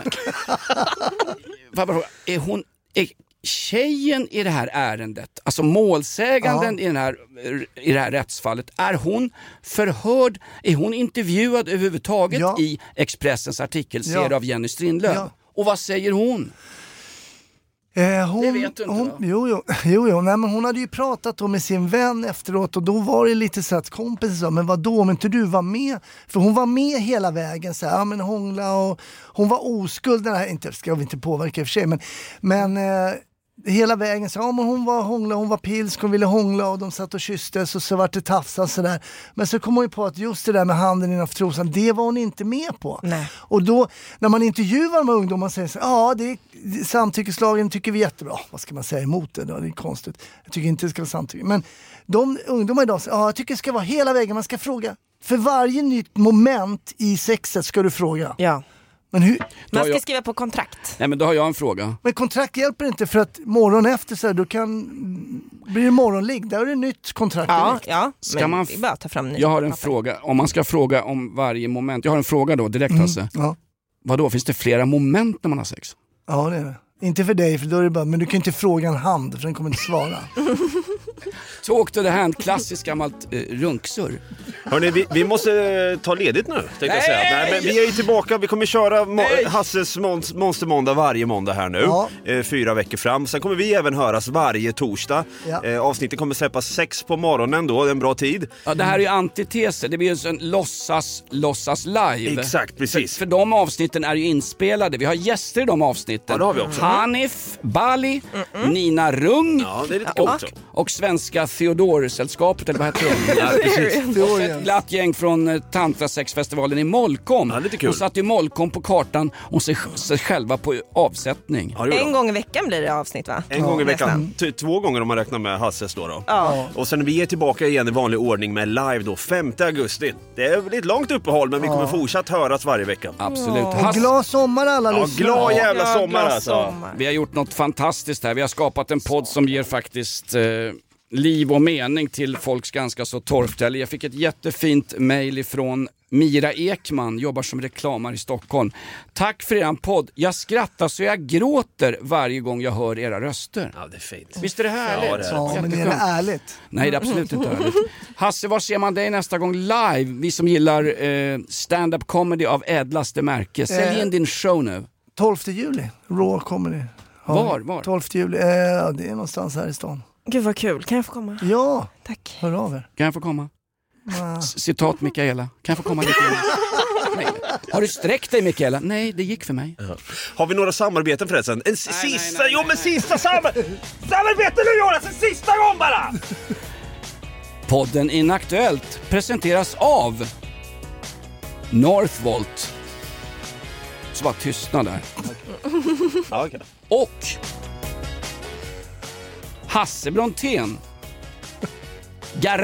är hon... Är, tjejen i det här ärendet, alltså målsäganden ja. i, den här, i det här rättsfallet, är hon förhörd, är hon intervjuad överhuvudtaget ja. i Expressens artikelserie ja. av Jenny Strindlöf? Ja. Och vad säger hon? Eh, hon, det vet du inte hon, va? Jo, jo, jo, jo. Nej, men hon hade ju pratat med sin vän efteråt och då var det lite så att kompisen sa, men vadå om inte du var med? För hon var med hela vägen så här, ja, men hångla och hon var oskuld, den här, inte, ska vi inte påverka i och för sig, men, men eh, hela vägen så, ja, men hon var hångla, hon var pilsk, hon ville hångla och de satt och kysstes och så vart det tafsas så där. Men så kom hon ju på att just det där med handen innanför trosan, det var hon inte med på. Nej. Och då, när man intervjuar med ungdomar säger så, ja, det är, samtyckeslagen tycker vi är jättebra. Vad ska man säga emot det då? Det är konstigt. Jag tycker inte det ska vara samtycke. Men de ungdomar idag säger, ja, jag tycker det ska vara hela vägen, man ska fråga. För varje nytt moment i sexet ska du fråga. Ja. Men hur? Man ska jag... skriva på kontrakt. Nej, men då har jag en fråga. Men kontrakt hjälper inte för att morgon efter så här, då kan blir det morgonligg. Där är det nytt kontrakt. Ja, direkt. ja. Ska men man... det är bara att ta fram nya Jag har en papper. fråga. Om man ska fråga om varje moment. Jag har en fråga då direkt, Hasse. Mm, ja. Vadå, finns det flera moment när man har sex? Ja, det är det. Inte för dig, för då är det bara, men du kan inte fråga en hand för den kommer inte svara. Talk to the hand, klassiskt gammalt eh, runksur. Hörrni, vi, vi måste ta ledigt nu, tänkte jag säga. Nej, men vi är ju tillbaka, vi kommer köra mo- Hasses mon- Monstermåndag varje måndag här nu. Ja. Eh, fyra veckor fram. Sen kommer vi även höras varje torsdag. Ja. Eh, avsnittet kommer släppas sex på morgonen då, en bra tid. Ja, det här är ju antiteser. Det blir ju en låtsas, låtsas live. Exakt, precis. För, för de avsnitten är ju inspelade. Vi har gäster i de avsnitten. Ja, det har vi också. Hanif Bali, Mm-mm. Nina Rung ja, det är lite och, också. och Svenska Theodor-sällskapet, eller vad heter de? Ja, precis. Och ett glatt gäng från eh, Tantrasexfestivalen i Molkom. Ja, lite kul. De satt i Molkom på kartan och sig, sig själva på avsättning. Ja, en gång i veckan blir det avsnitt, va? En ja, gång i veckan. T- två gånger om man räknar med Hasses då. då. Ja. Och sen vi är tillbaka igen i vanlig ordning med live då, femte augusti. Det är lite långt uppehåll, men vi kommer ja. fortsatt höras varje vecka. Absolut. Ja. Hass... Glad sommar alla ja, lyssnare. glad jävla ja, sommar glad alltså. sommar. Vi har gjort något fantastiskt här. Vi har skapat en podd som ger faktiskt... Eh, liv och mening till folks ganska så torftiga. Jag fick ett jättefint mejl ifrån Mira Ekman, jobbar som reklamare i Stockholm. Tack för er podd. Jag skrattar så jag gråter varje gång jag hör era röster. Ja, det är fint. Visst är det härligt? Ja, det är, ja men är det ärligt? Nej, det är absolut inte ärligt. Hasse, var ser man dig nästa gång live? Vi som gillar eh, stand-up comedy av ädlaste märke. Sälj in din show nu. tolfte juli, Raw Comedy. Ja, var, var? tolfte juli, eh, det är någonstans här i stan. Gud vad kul, kan jag få komma? Ja, tack. Hör av er. Kan jag få komma? Ah. Citat Mikaela. Kan jag få komma lite grann? Nej. Har du sträckt dig, Mikaela? Nej, det gick för mig. Ja. Har vi några samarbeten förresten? En s- nej, sista, nej, nej, jo men nej. sista samarbete! Samarbete nu Jonas, en sista gång bara! Podden Inaktuellt presenteras av Northvolt. Så bara tystna där. Ja, okay. Och Hasse Brontén,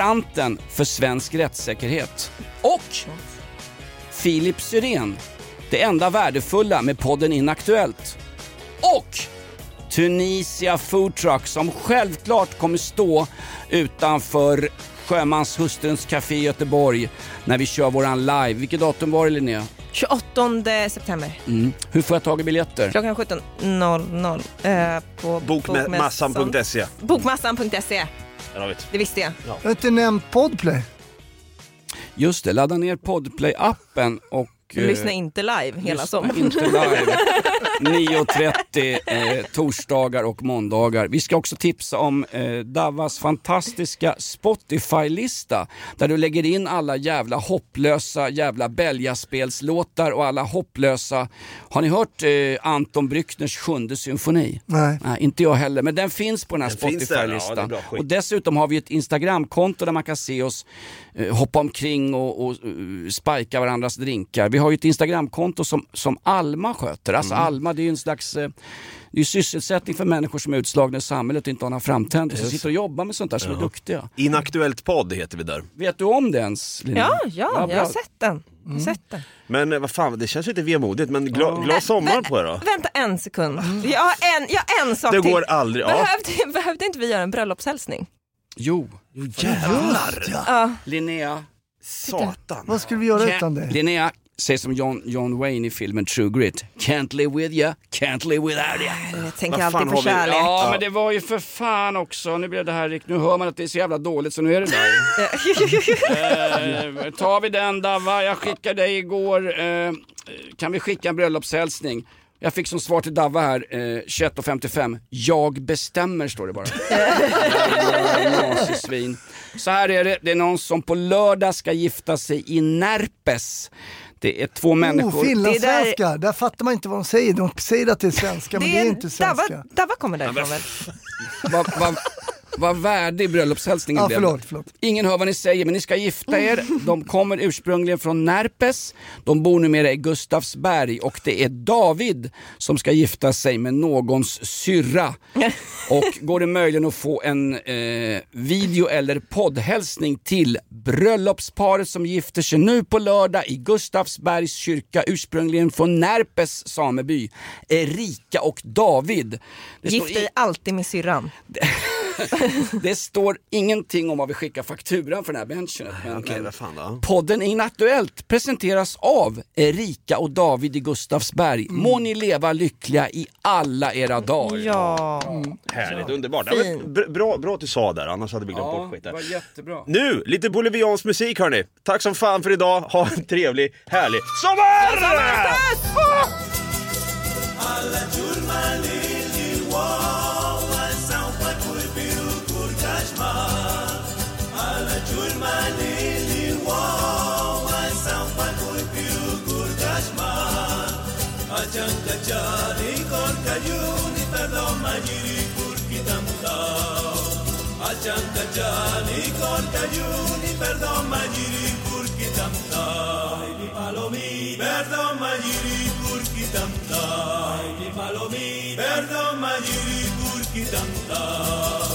garanten för svensk rättssäkerhet. Och Filip Syrén, det enda värdefulla med podden Inaktuellt. Och Tunisia Food Truck som självklart kommer stå utanför Sjömanshustruns café i Göteborg när vi kör våran live. Vilket datum var det, Linnea? tjugoåttonde september. Mm. Hur får jag tag i biljetter? Klockan sjutton noll noll eh, på Bokmassan punkt se. Bokmassan punkt se. Det visste jag. Jag har inte nämnt Podplay. Just det, ladda ner Podplay-appen och lyssna inte live hela sommaren. Inte live. nio trettio eh, torsdagar och måndagar. Vi ska också tipsa om eh, Davas fantastiska Spotify-lista där du lägger in alla jävla hopplösa jävla Belgaspelslåtar och alla hopplösa. Har ni hört eh, Anton Brückners sjunde symfoni? Nej. Nej, inte jag heller. Men den finns på den här Den Spotify-listan. där, ja, och dessutom har vi ett Instagram-konto där man kan se oss eh, hoppa omkring och, och uh, spika varandras drinkar. Vi har ju ett Instagramkonto som, som Alma sköter. Alltså mm. Alma, det är ju en slags eh, det är ju sysselsättning för människor som är utslagna i samhället och inte har några framtänder. Så sitter och jobbar med sånt där som ja. är duktiga. Inaktuellt podd heter vi där. Vet du om det ens, Linnea? Ja, ja, jag har sett den. Jag har sett den. Men eh, vad fan, det känns lite vemodigt. Men gla, ja. glad sommar på er då. Vänta en sekund. Jag har en, jag har en sak det till. går aldrig. Ja. Behövde, behövde inte vi göra en bröllopshälsning? Jo. Jo jävlar. Ja. Linnea. Satan. Vad skulle vi göra Can- utan det? Linnea säger som John, John Wayne i filmen True Grit. Can't live with you, can't live without you. Jag tänker alltid på kärlek. Ja, men det var ju för fan också. Nu blir det här, nu hör man att det är så jävla dåligt så nu är det där. eh, tar vi den, Dava, jag skickade dig igår. Eh, kan vi skicka en bröllopshälsning? Jag fick som svar till Dava här, eh, tjugoett och femtiofem. Jag bestämmer, står det bara. Nazisvin. Så här är det, det är någon som på lördag ska gifta sig i Närpes. Det är två människor. Oh, finlandssvenska. Där... där fattar man inte vad de säger. De säger att det är svenska, det men det är inte svenska. Dava, Dava kommer därifrån väl? Vad va, va värdig bröllopshälsningen ja, blev. Förlåt, förlåt. Ingen hör vad ni säger, men ni ska gifta er. De kommer ursprungligen från Närpes. De bor numera i Gustavsberg. Och det är David som ska gifta sig med någons syrra. Och går det möjligen att få en eh, video eller poddhälsning till bröllopsparet som gifter sig nu på lördag i Gustavsbergs kyrka, ursprungligen från Närpes sameby, Erika och David. Gift dig i... alltid med syrran. Det står ingenting om vad vi skickar fakturan för den här mentionet. Men, okay, men vad fan då? Podden Inaktuellt presenteras av Erika och David i Gustavsberg. Mm. Må ni leva lyckliga i alla era dagar. Ja. Mm. Härligt, underbart. Ja, men, bra, bra att du sa där, annars hade vi glömt ja, bort skit där. Det var jättebra. Nu, lite boliviansk musik hörni. Tack som fan för idag. Ha en trevlig, härlig sommar! sommar! Ajang kajari kor kayuni perdon majiri kurkitam tau. Ajang kajari kor kayuni perdon majiri kurkitam tau. Di palomi perdon majiri kurkitam tau. Di palomi perdon majiri kurkitam tau.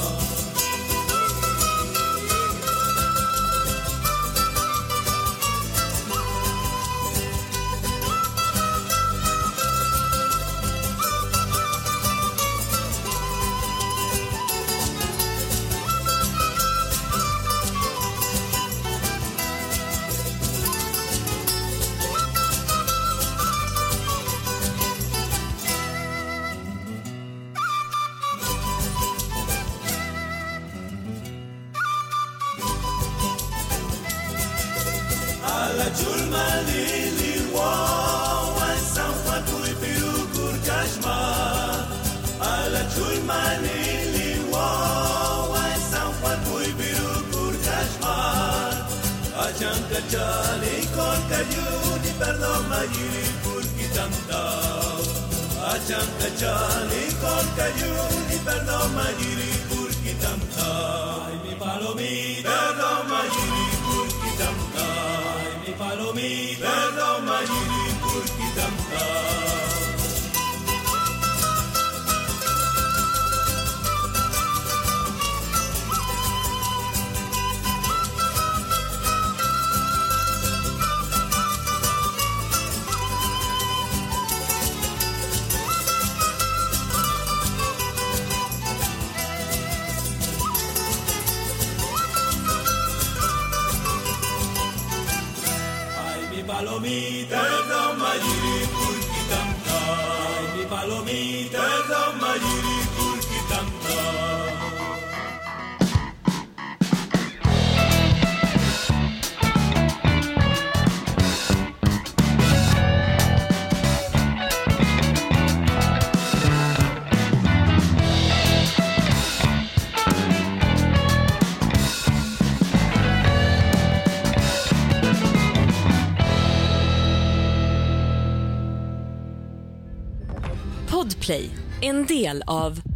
Julma lili wow, san Juan pui piru kurkashma. Ala julma lili wow, san Juan pui piru kurkashma. Ajang kachali kor kayuni perdon magiri kurkitam tau. Ajang kachali kor kayuni perdon magiri kurkitam tau. Mi palomi perdon magiri kurkitam tau. Palomi, perdon, majiri, kurkitam tau. palomitas da majiri kurkitanta. Mi palomitas da majiri kurkitanta. Podplay, en del av